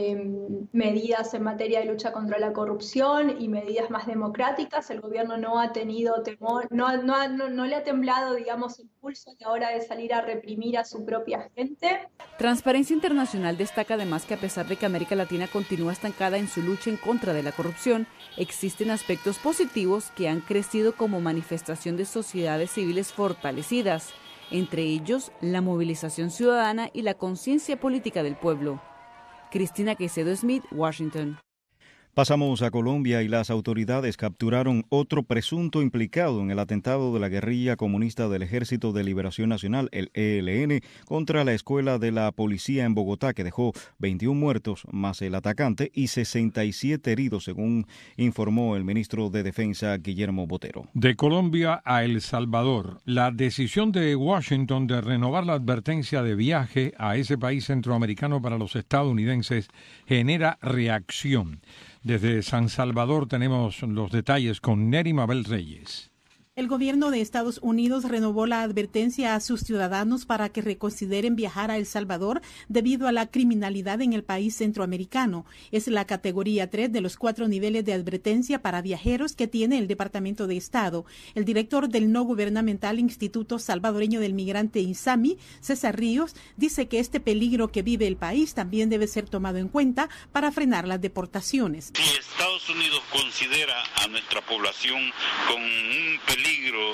medidas en materia de lucha contra la corrupción y medidas más democráticas, el gobierno no ha tenido temor, no le ha temblado, digamos, impulso a la hora de salir a reprimir a su propia gente. Transparencia Internacional destaca además que a pesar de que América Latina continúa estancada en su lucha en contra de la corrupción, existen aspectos positivos que han crecido como manifestación de sociedades civiles fortalecidas, entre ellos la movilización ciudadana y la conciencia política del pueblo. Cristina Caicedo Smith, Washington. Pasamos a Colombia y las autoridades capturaron otro presunto implicado en el atentado de la guerrilla comunista del Ejército de Liberación Nacional, el ELN, contra la escuela de la policía en Bogotá, que dejó 21 muertos más el atacante y 67 heridos, según informó el ministro de Defensa, Guillermo Botero. De Colombia a El Salvador, la decisión de Washington de renovar la advertencia de viaje a ese país centroamericano para los estadounidenses genera reacción. Desde San Salvador tenemos los detalles con Neri Mabel Reyes. El gobierno de Estados Unidos renovó la advertencia a sus ciudadanos para que reconsideren viajar a El Salvador debido a la criminalidad en el país centroamericano. Es la categoría 3 de los 4 niveles de advertencia para viajeros que tiene el Departamento de Estado. El director del no gubernamental Instituto Salvadoreño del Migrante INSAMI, César Ríos, dice que este peligro que vive el país también debe ser tomado en cuenta para frenar las deportaciones. Si Estados Unidos considera a nuestra población con un peligro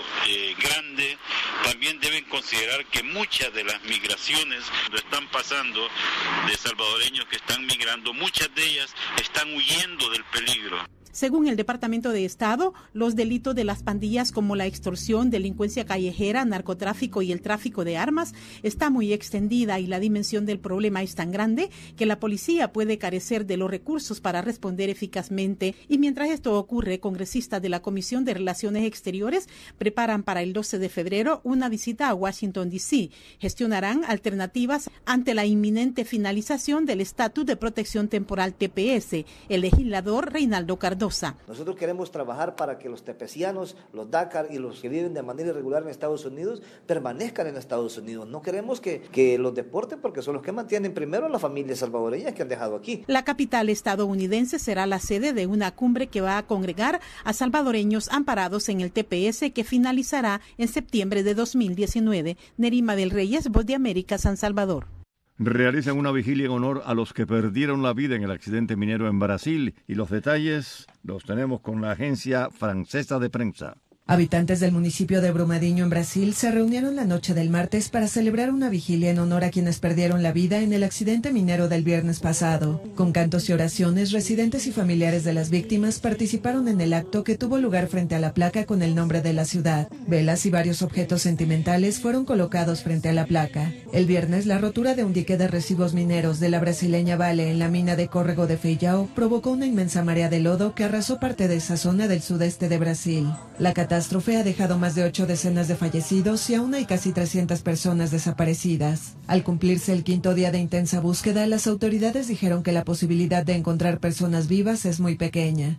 grande, también deben considerar que muchas de las migraciones lo están pasando de salvadoreños que están migrando, muchas de ellas están huyendo del peligro. Según el Departamento de Estado, los delitos de las pandillas como la extorsión, delincuencia callejera, narcotráfico y el tráfico de armas está muy extendida y la dimensión del problema es tan grande que la policía puede carecer de los recursos para responder eficazmente. Y mientras esto ocurre, congresistas de la Comisión de Relaciones Exteriores preparan para el 12 de febrero una visita a Washington, D.C. Gestionarán alternativas ante la inminente finalización del Estatus de Protección Temporal TPS. El legislador Reinaldo Cardona Mendoza. Nosotros queremos trabajar para que los tepecianos, los Dakar y los que viven de manera irregular en Estados Unidos permanezcan en Estados Unidos. No queremos que los deporten porque son los que mantienen primero a las familias salvadoreñas que han dejado aquí. La capital estadounidense será la sede de una cumbre que va a congregar a salvadoreños amparados en el TPS que finalizará en septiembre de 2019. Nerima del Reyes, Voz de América, San Salvador. Realizan una vigilia en honor a los que perdieron la vida en el accidente minero en Brasil y los detalles los tenemos con la agencia francesa de prensa. Habitantes del municipio de Brumadinho, en Brasil, se reunieron la noche del martes para celebrar una vigilia en honor a quienes perdieron la vida en el accidente minero del viernes pasado. Con cantos y oraciones, residentes y familiares de las víctimas participaron en el acto que tuvo lugar frente a la placa con el nombre de la ciudad. Velas y varios objetos sentimentales fueron colocados frente a la placa. El viernes, la rotura de un dique de residuos mineros de la brasileña Vale en la mina de Córrego de Feijão provocó una inmensa marea de lodo que arrasó parte de esa zona del sudeste de Brasil. La catástrofe ha dejado más de 8 decenas de fallecidos y aún hay casi 300 personas desaparecidas. Al cumplirse el quinto día de intensa búsqueda, las autoridades dijeron que la posibilidad de encontrar personas vivas es muy pequeña.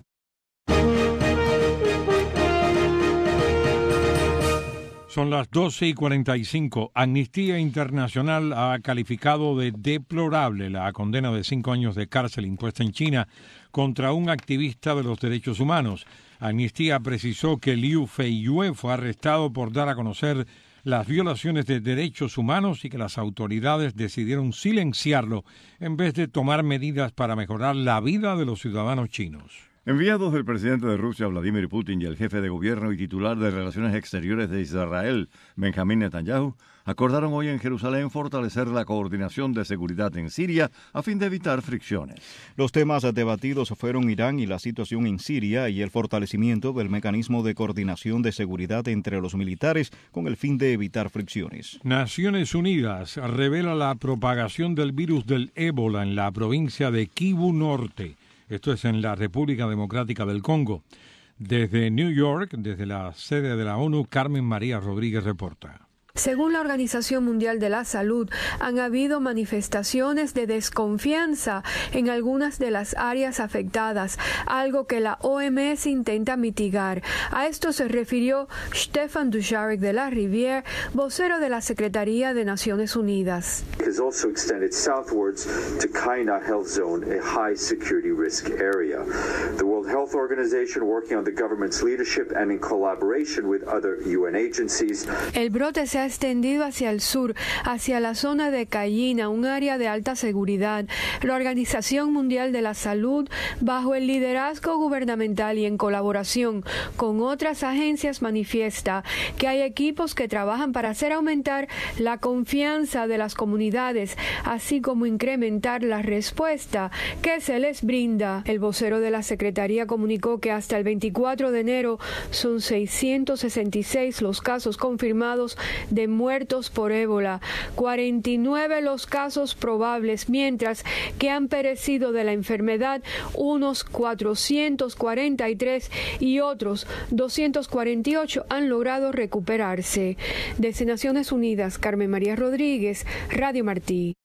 Son las 12:45. Amnistía Internacional ha calificado de deplorable la condena de 5 años de cárcel impuesta en China contra un activista de los derechos humanos. Amnistía precisó que Liu Feiyue fue arrestado por dar a conocer las violaciones de derechos humanos y que las autoridades decidieron silenciarlo en vez de tomar medidas para mejorar la vida de los ciudadanos chinos. Enviados del presidente de Rusia, Vladimir Putin, y el jefe de gobierno y titular de Relaciones Exteriores de Israel, Benjamín Netanyahu, acordaron hoy en Jerusalén fortalecer la coordinación de seguridad en Siria a fin de evitar fricciones. Los temas debatidos fueron Irán y la situación en Siria y el fortalecimiento del mecanismo de coordinación de seguridad entre los militares con el fin de evitar fricciones. Naciones Unidas revela la propagación del virus del ébola en la provincia de Kivu Norte. Esto es en la República Democrática del Congo. Desde New York, desde la sede de la ONU, Carmen María Rodríguez reporta. Según la Organización Mundial de la Salud, han habido manifestaciones de desconfianza en algunas de las áreas afectadas, algo que la OMS intenta mitigar. A esto se refirió Stefan Dujarric de la Rivière, vocero de la Secretaría de Naciones Unidas. Has also extended southwards to Kaina Health Zone, a high security risk area. The World Health Organization, working on the government's leadership and in collaboration with other UN agencies. El brote se ha extendido hacia el sur, hacia la zona de Cayina, un área de alta seguridad. La Organización Mundial de la Salud, bajo el liderazgo gubernamental y en colaboración con otras agencias, manifiesta que hay equipos que trabajan para hacer aumentar la confianza de las comunidades, así como incrementar la respuesta que se les brinda. El vocero de la Secretaría comunicó que hasta el 24 de enero son 666 los casos confirmados de muertos por ébola, 49 los casos probables, mientras que han perecido de la enfermedad unos 443 y otros 248 han logrado recuperarse. Desde Naciones Unidas, Carmen María Rodríguez, Radio Martí.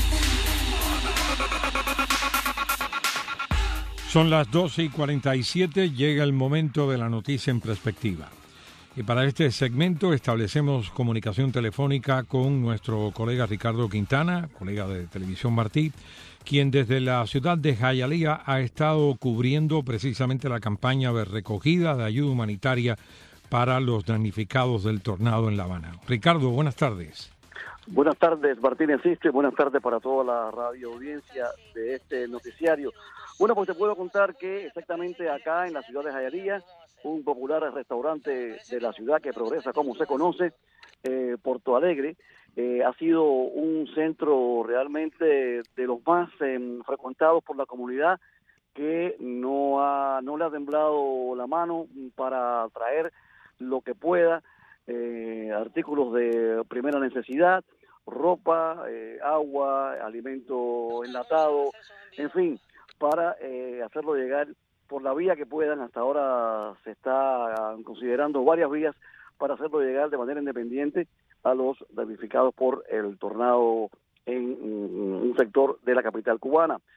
Son las 12:47, llega el momento de la noticia en perspectiva. Y para este segmento establecemos comunicación telefónica con nuestro colega Ricardo Quintana, colega de Televisión Martí, quien desde la ciudad de Hialeah ha estado cubriendo precisamente la campaña de recogida de ayuda humanitaria para los damnificados del tornado en La Habana. Ricardo, buenas tardes. Buenas tardes, Martín Asiste, buenas tardes para toda la radio audiencia de este noticiario. Bueno, pues te puedo contar que exactamente acá en la ciudad de Hialeah, un popular restaurante de la ciudad que progresa como se conoce, Porto Alegre, ha sido un centro realmente de los más frecuentados por la comunidad, que no le ha temblado la mano para traer lo que pueda, artículos de primera necesidad, ropa, agua, alimento enlatado, en fin, para hacerlo llegar por la vía que puedan. Hasta ahora se está considerando varias vías para hacerlo llegar de manera independiente a los damnificados por el tornado en un sector de la capital cubana.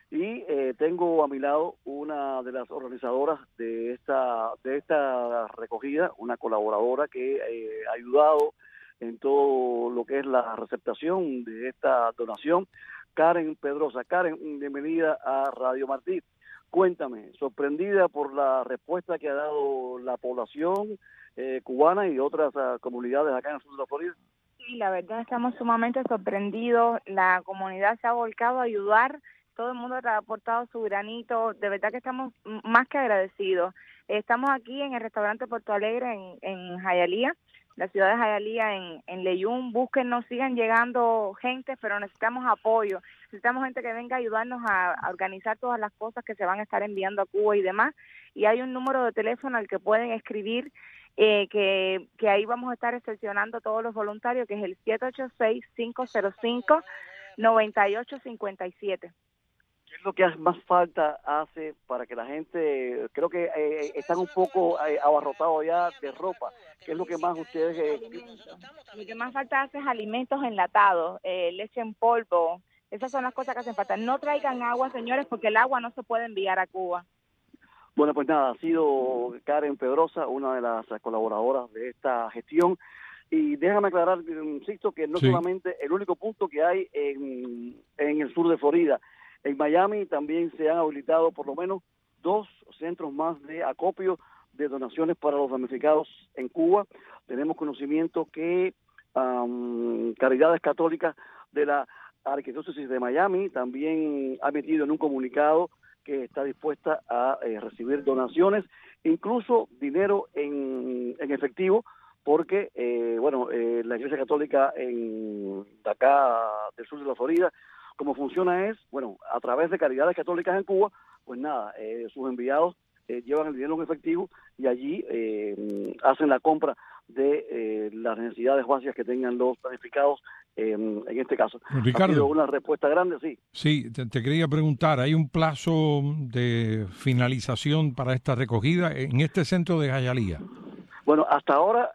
Y tengo a mi lado una de las organizadoras de esta recogida, una colaboradora que ha ayudado en todo lo que es la receptación de esta donación, Karen Pedrosa. Karen, bienvenida a Radio Martí. Cuéntame, sorprendida por la respuesta que ha dado la población cubana y otras comunidades acá en el sur de la Florida. Sí, la verdad estamos sumamente sorprendidos. La comunidad se ha volcado a ayudar. Todo el mundo ha aportado su granito. De verdad que estamos más que agradecidos. Estamos aquí en el restaurante Puerto Alegre en Hialeah, la ciudad de Hialeah, en Layún. Búsquennos, sigan llegando gente, pero necesitamos apoyo. Necesitamos gente que venga a ayudarnos a organizar todas las cosas que se van a estar enviando a Cuba y demás. Y hay un número de teléfono al que pueden escribir, que ahí vamos a estar excepcionando a todos los voluntarios, que es el 786-505-9857. ¿Qué es lo que más falta hace para que la gente, creo que están un poco abarrotados ya de ropa? ¿Qué es lo que más ustedes...? Lo que más falta hace es alimentos enlatados, leche en polvo. Esas son las cosas que hacen falta. No traigan agua, señores, porque el agua no se puede enviar a Cuba. Bueno, pues nada, ha sido Karen Pedrosa, una de las colaboradoras de esta gestión. Y déjame aclarar, insisto, que no solamente el único punto que hay en el sur de Florida. En Miami también se han habilitado por lo menos 2 centros más de acopio de donaciones para los damnificados en Cuba. Tenemos conocimiento que Caridades Católicas de la Arquidiócesis de Miami también ha metido en un comunicado que está dispuesta a recibir donaciones, incluso dinero en efectivo, porque la Iglesia Católica de acá del sur de la Florida, como funciona es, a través de Caridades Católicas en Cuba, pues nada, sus enviados llevan el dinero en efectivo y allí hacen la compra de las necesidades básicas que tengan los planificados en este caso. Ricardo, ha sido una respuesta grande, sí. Sí, te quería preguntar, ¿hay un plazo de finalización para esta recogida en este centro de Hialeah? Bueno, hasta ahora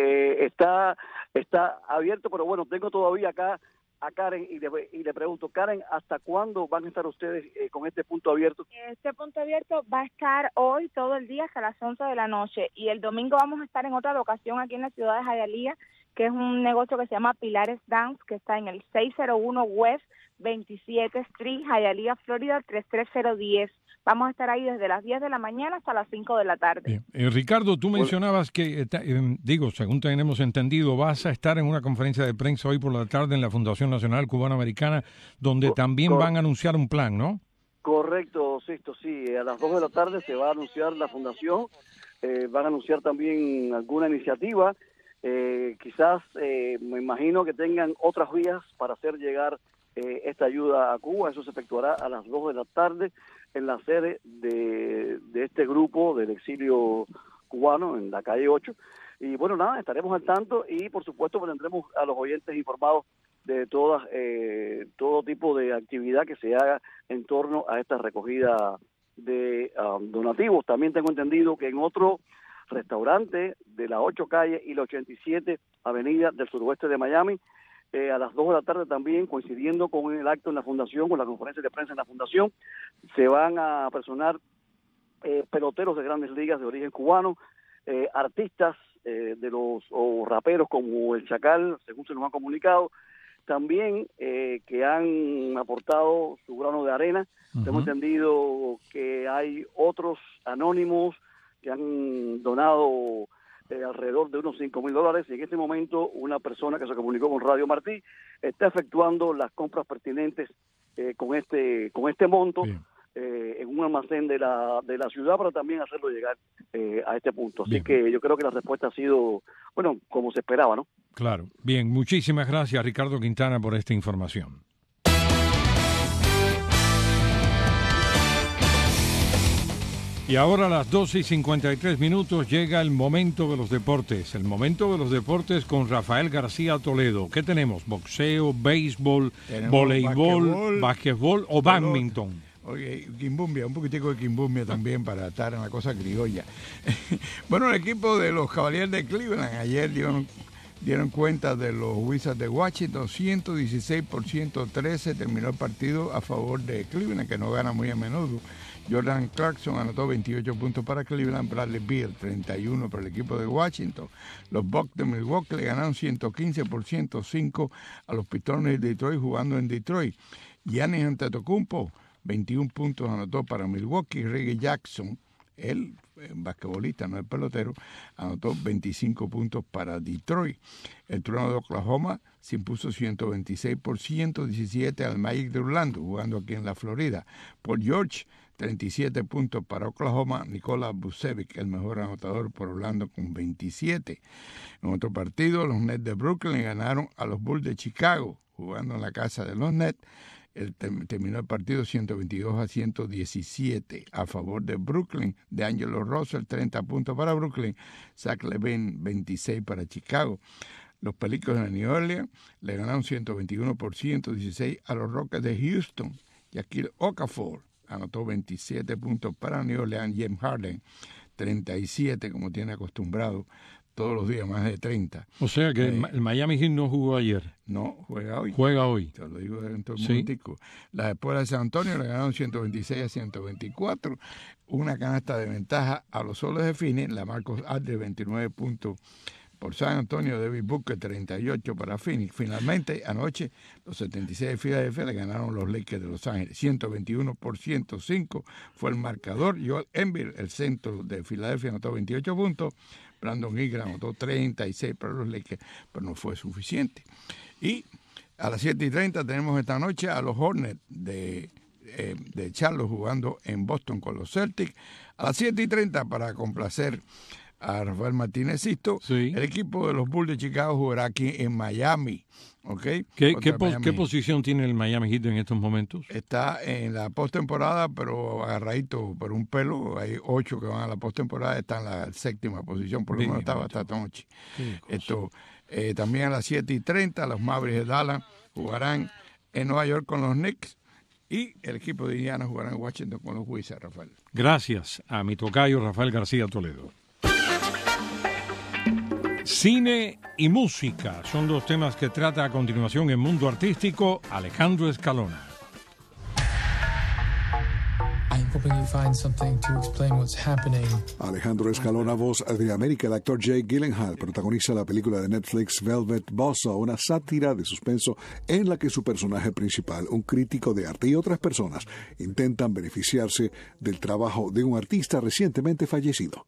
está abierto, pero bueno, tengo todavía acá a Karen y le pregunto, Karen, ¿hasta cuándo van a estar ustedes con este punto abierto? Este punto abierto va a estar hoy todo el día hasta las 11 de la noche y el domingo vamos a estar en otra locación aquí en la ciudad de Hialeah, que es un negocio que se llama Pilares Dance, que está en el 601 West 27 Street, Hialeah, Florida, 33010. Vamos a estar ahí desde las 10 de la mañana hasta las 5 de la tarde. Ricardo, tú mencionabas que, según tenemos entendido, vas a estar en una conferencia de prensa hoy por la tarde en la Fundación Nacional Cubano-Americana, donde también van a anunciar un plan, ¿no? Correcto, Sisto, sí. A las 2 de la tarde se va a anunciar la fundación, van a anunciar también alguna iniciativa. Quizás, me imagino que tengan otras vías para hacer llegar esta ayuda a Cuba. Eso se efectuará a las 2 de la tarde en la sede de este grupo del exilio cubano en la calle 8. Y bueno, nada, estaremos al tanto y por supuesto tendremos a los oyentes informados de todo tipo de actividad que se haga en torno a esta recogida de donativos. También tengo entendido que en otro restaurante de la 8 calle y la 87 avenida del suroeste de Miami, a las 2 de la tarde también, coincidiendo con el acto en la fundación, con la conferencia de prensa en la fundación, se van a personar peloteros de grandes ligas de origen cubano, artistas o raperos como El Chacal, según se nos ha comunicado, también que han aportado su grano de arena. Tengo entendido que hay otros anónimos que han donado alrededor de unos $5,000, y en este momento una persona que se comunicó con Radio Martí está efectuando las compras pertinentes con este monto en un almacén de la ciudad para también hacerlo llegar a este punto. Así que yo creo que la respuesta ha sido, como se esperaba, ¿no? Claro. Bien, muchísimas gracias, Ricardo Quintana, por esta información. Y ahora a las 12:53 llega el momento de los deportes. El momento de los deportes con Rafael García Toledo. ¿Qué tenemos? ¿Boxeo, béisbol, voleibol, básquetbol o bádminton? Oye, quimbumbia, un poquitico de quimbumbia también para estar en la cosa criolla. Bueno, el equipo de los Cavaliers de Cleveland ayer dieron dieron cuenta de los Wizards de Washington, 116 por 113 terminó el partido a favor de Cleveland, que no gana muy a menudo. Jordan Clarkson anotó 28 puntos para Cleveland, Bradley Beal 31 para el equipo de Washington. Los Bucks de Milwaukee le ganaron 115 por 105 a los Pistones de Detroit jugando en Detroit. Giannis Antetokounmpo 21 puntos anotó para Milwaukee. Reggie Jackson, el basquetbolista, no el pelotero, anotó 25 puntos para Detroit. El Trueno de Oklahoma se impuso 126 por 117 al Magic de Orlando, jugando aquí en la Florida. Paul George, 37 puntos para Oklahoma. Nikola Vucevic, el mejor anotador por Orlando, con 27. En otro partido, los Nets de Brooklyn ganaron a los Bulls de Chicago, jugando en la casa de los Nets. Terminó el partido 122 a 117 a favor de Brooklyn. D'Angelo Russell, 30 puntos para Brooklyn. Zach LaVine, 26 para Chicago. Los Pelicans de New Orleans le ganaron 121 por 116 a los Rockets de Houston. Jaquil Okafor anotó 27 puntos para New Orleans. James Harden, 37, como tiene acostumbrado todos los días, más de 30. O sea que el Miami Heat no jugó ayer. No, juega hoy. Juega hoy. Te lo digo dentro de un momentico. Las Espuelas de San Antonio le ganaron 126 a 124. Una canasta de ventaja a los Soles de Phoenix. La Marcos Aldridge, 29 puntos por San Antonio. Devin Booker, 38 para Phoenix. Finalmente, anoche, los 76 de Filadelfia le ganaron los Lakers de Los Ángeles. 121 por 105 fue el marcador. Joel Embiid, el centro de Filadelfia, anotó 28 puntos. Brandon Ingram anotó 36 para los Lakers, pero no fue suficiente. Y a las 7:30 tenemos esta noche a los Hornets de Charlotte jugando en Boston con los Celtics. A las 7:30, para complacer a Rafael Martínez Sisto, el equipo de los Bulls de Chicago jugará aquí en Miami. ¿Okay? ¿Qué posición tiene el Miami Heat en estos momentos? Está en la postemporada, pero agarradito por un pelo. Hay 8 que van a la postemporada, está en la 7ª posición, por lo menos estaba hasta anoche. También a las 7:30 los Mavericks de Dallas jugarán en Nueva York con los Knicks y el equipo de Indiana jugará en Washington con los Wizards, Rafael. Gracias a mi tocayo Rafael García Toledo. Cine y música son dos temas que trata a continuación en Mundo Artístico Alejandro Escalona. Alejandro Escalona, voz de América. El actor Jake Gyllenhaal protagoniza la película de Netflix Velvet Buzzsaw, una sátira de suspenso en la que su personaje principal, un crítico de arte y otras personas, intentan beneficiarse del trabajo de un artista recientemente fallecido.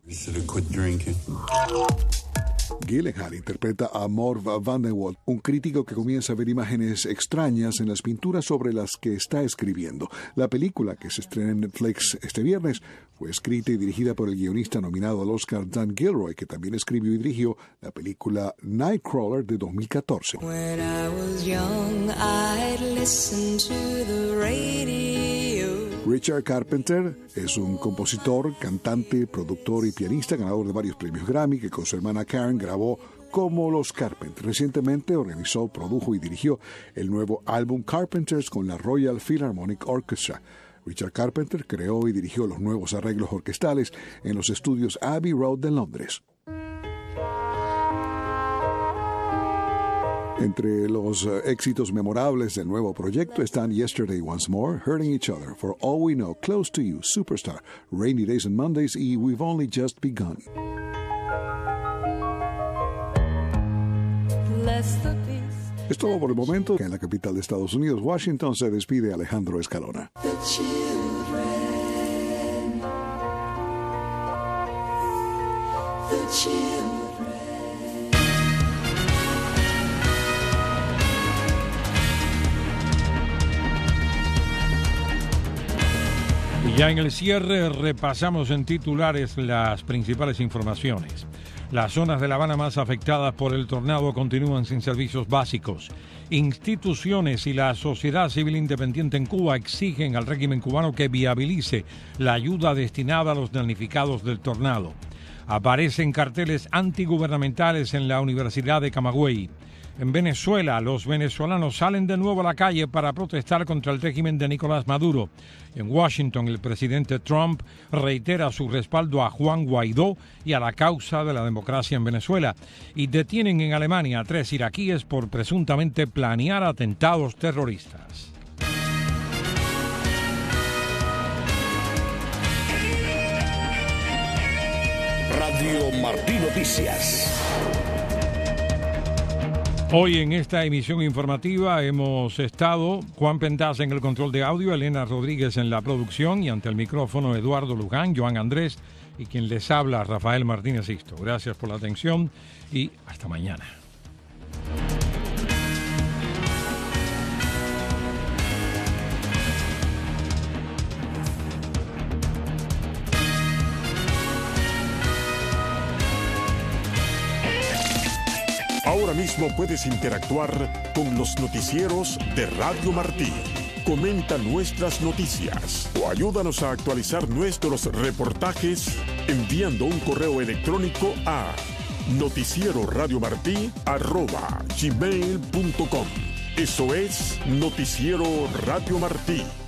Gyllenhaal interpreta a Morv Van den Walt, un crítico que comienza a ver imágenes extrañas en las pinturas sobre las que está escribiendo. La película, que se estrena en Netflix este viernes, fue escrita y dirigida por el guionista nominado al Oscar Dan Gilroy, que también escribió y dirigió la película Nightcrawler de 2014. When I was young, I'd listen to the radio. Richard Carpenter es un compositor, cantante, productor y pianista ganador de varios premios Grammy, que con su hermana Karen grabó como los Carpenters. Recientemente organizó, produjo y dirigió el nuevo álbum Carpenters con la Royal Philharmonic Orchestra. Richard Carpenter creó y dirigió los nuevos arreglos orquestales en los estudios Abbey Road de Londres. Entre los éxitos memorables del nuevo proyecto están Yesterday Once More, Hurting Each Other, For All We Know, Close to You, Superstar, Rainy Days and Mondays y We've Only Just Begun. Es todo por el momento. En la capital de Estados Unidos, Washington, se despide Alejandro Escalona. Y ya en el cierre repasamos en titulares las principales informaciones. Las zonas de La Habana más afectadas por el tornado continúan sin servicios básicos. Instituciones y la sociedad civil independiente en Cuba exigen al régimen cubano que viabilice la ayuda destinada a los damnificados del tornado. Aparecen carteles antigubernamentales en la Universidad de Camagüey. En Venezuela, los venezolanos salen de nuevo a la calle para protestar contra el régimen de Nicolás Maduro. En Washington, el presidente Trump reitera su respaldo a Juan Guaidó y a la causa de la democracia en Venezuela. Y detienen en Alemania a 3 iraquíes por presuntamente planear atentados terroristas. Radio Martí Noticias. Hoy en esta emisión informativa hemos estado Juan Pentaz en el control de audio, Elena Rodríguez en la producción y ante el micrófono Eduardo Luján, Joan Andrés y quien les habla Rafael Martínez Sisto. Gracias por la atención y hasta mañana. Ahora mismo puedes interactuar con los noticieros de Radio Martí. Comenta nuestras noticias o ayúdanos a actualizar nuestros reportajes enviando un correo electrónico a noticieroradiomartí@gmail.com. Eso es Noticiero Radio Martí.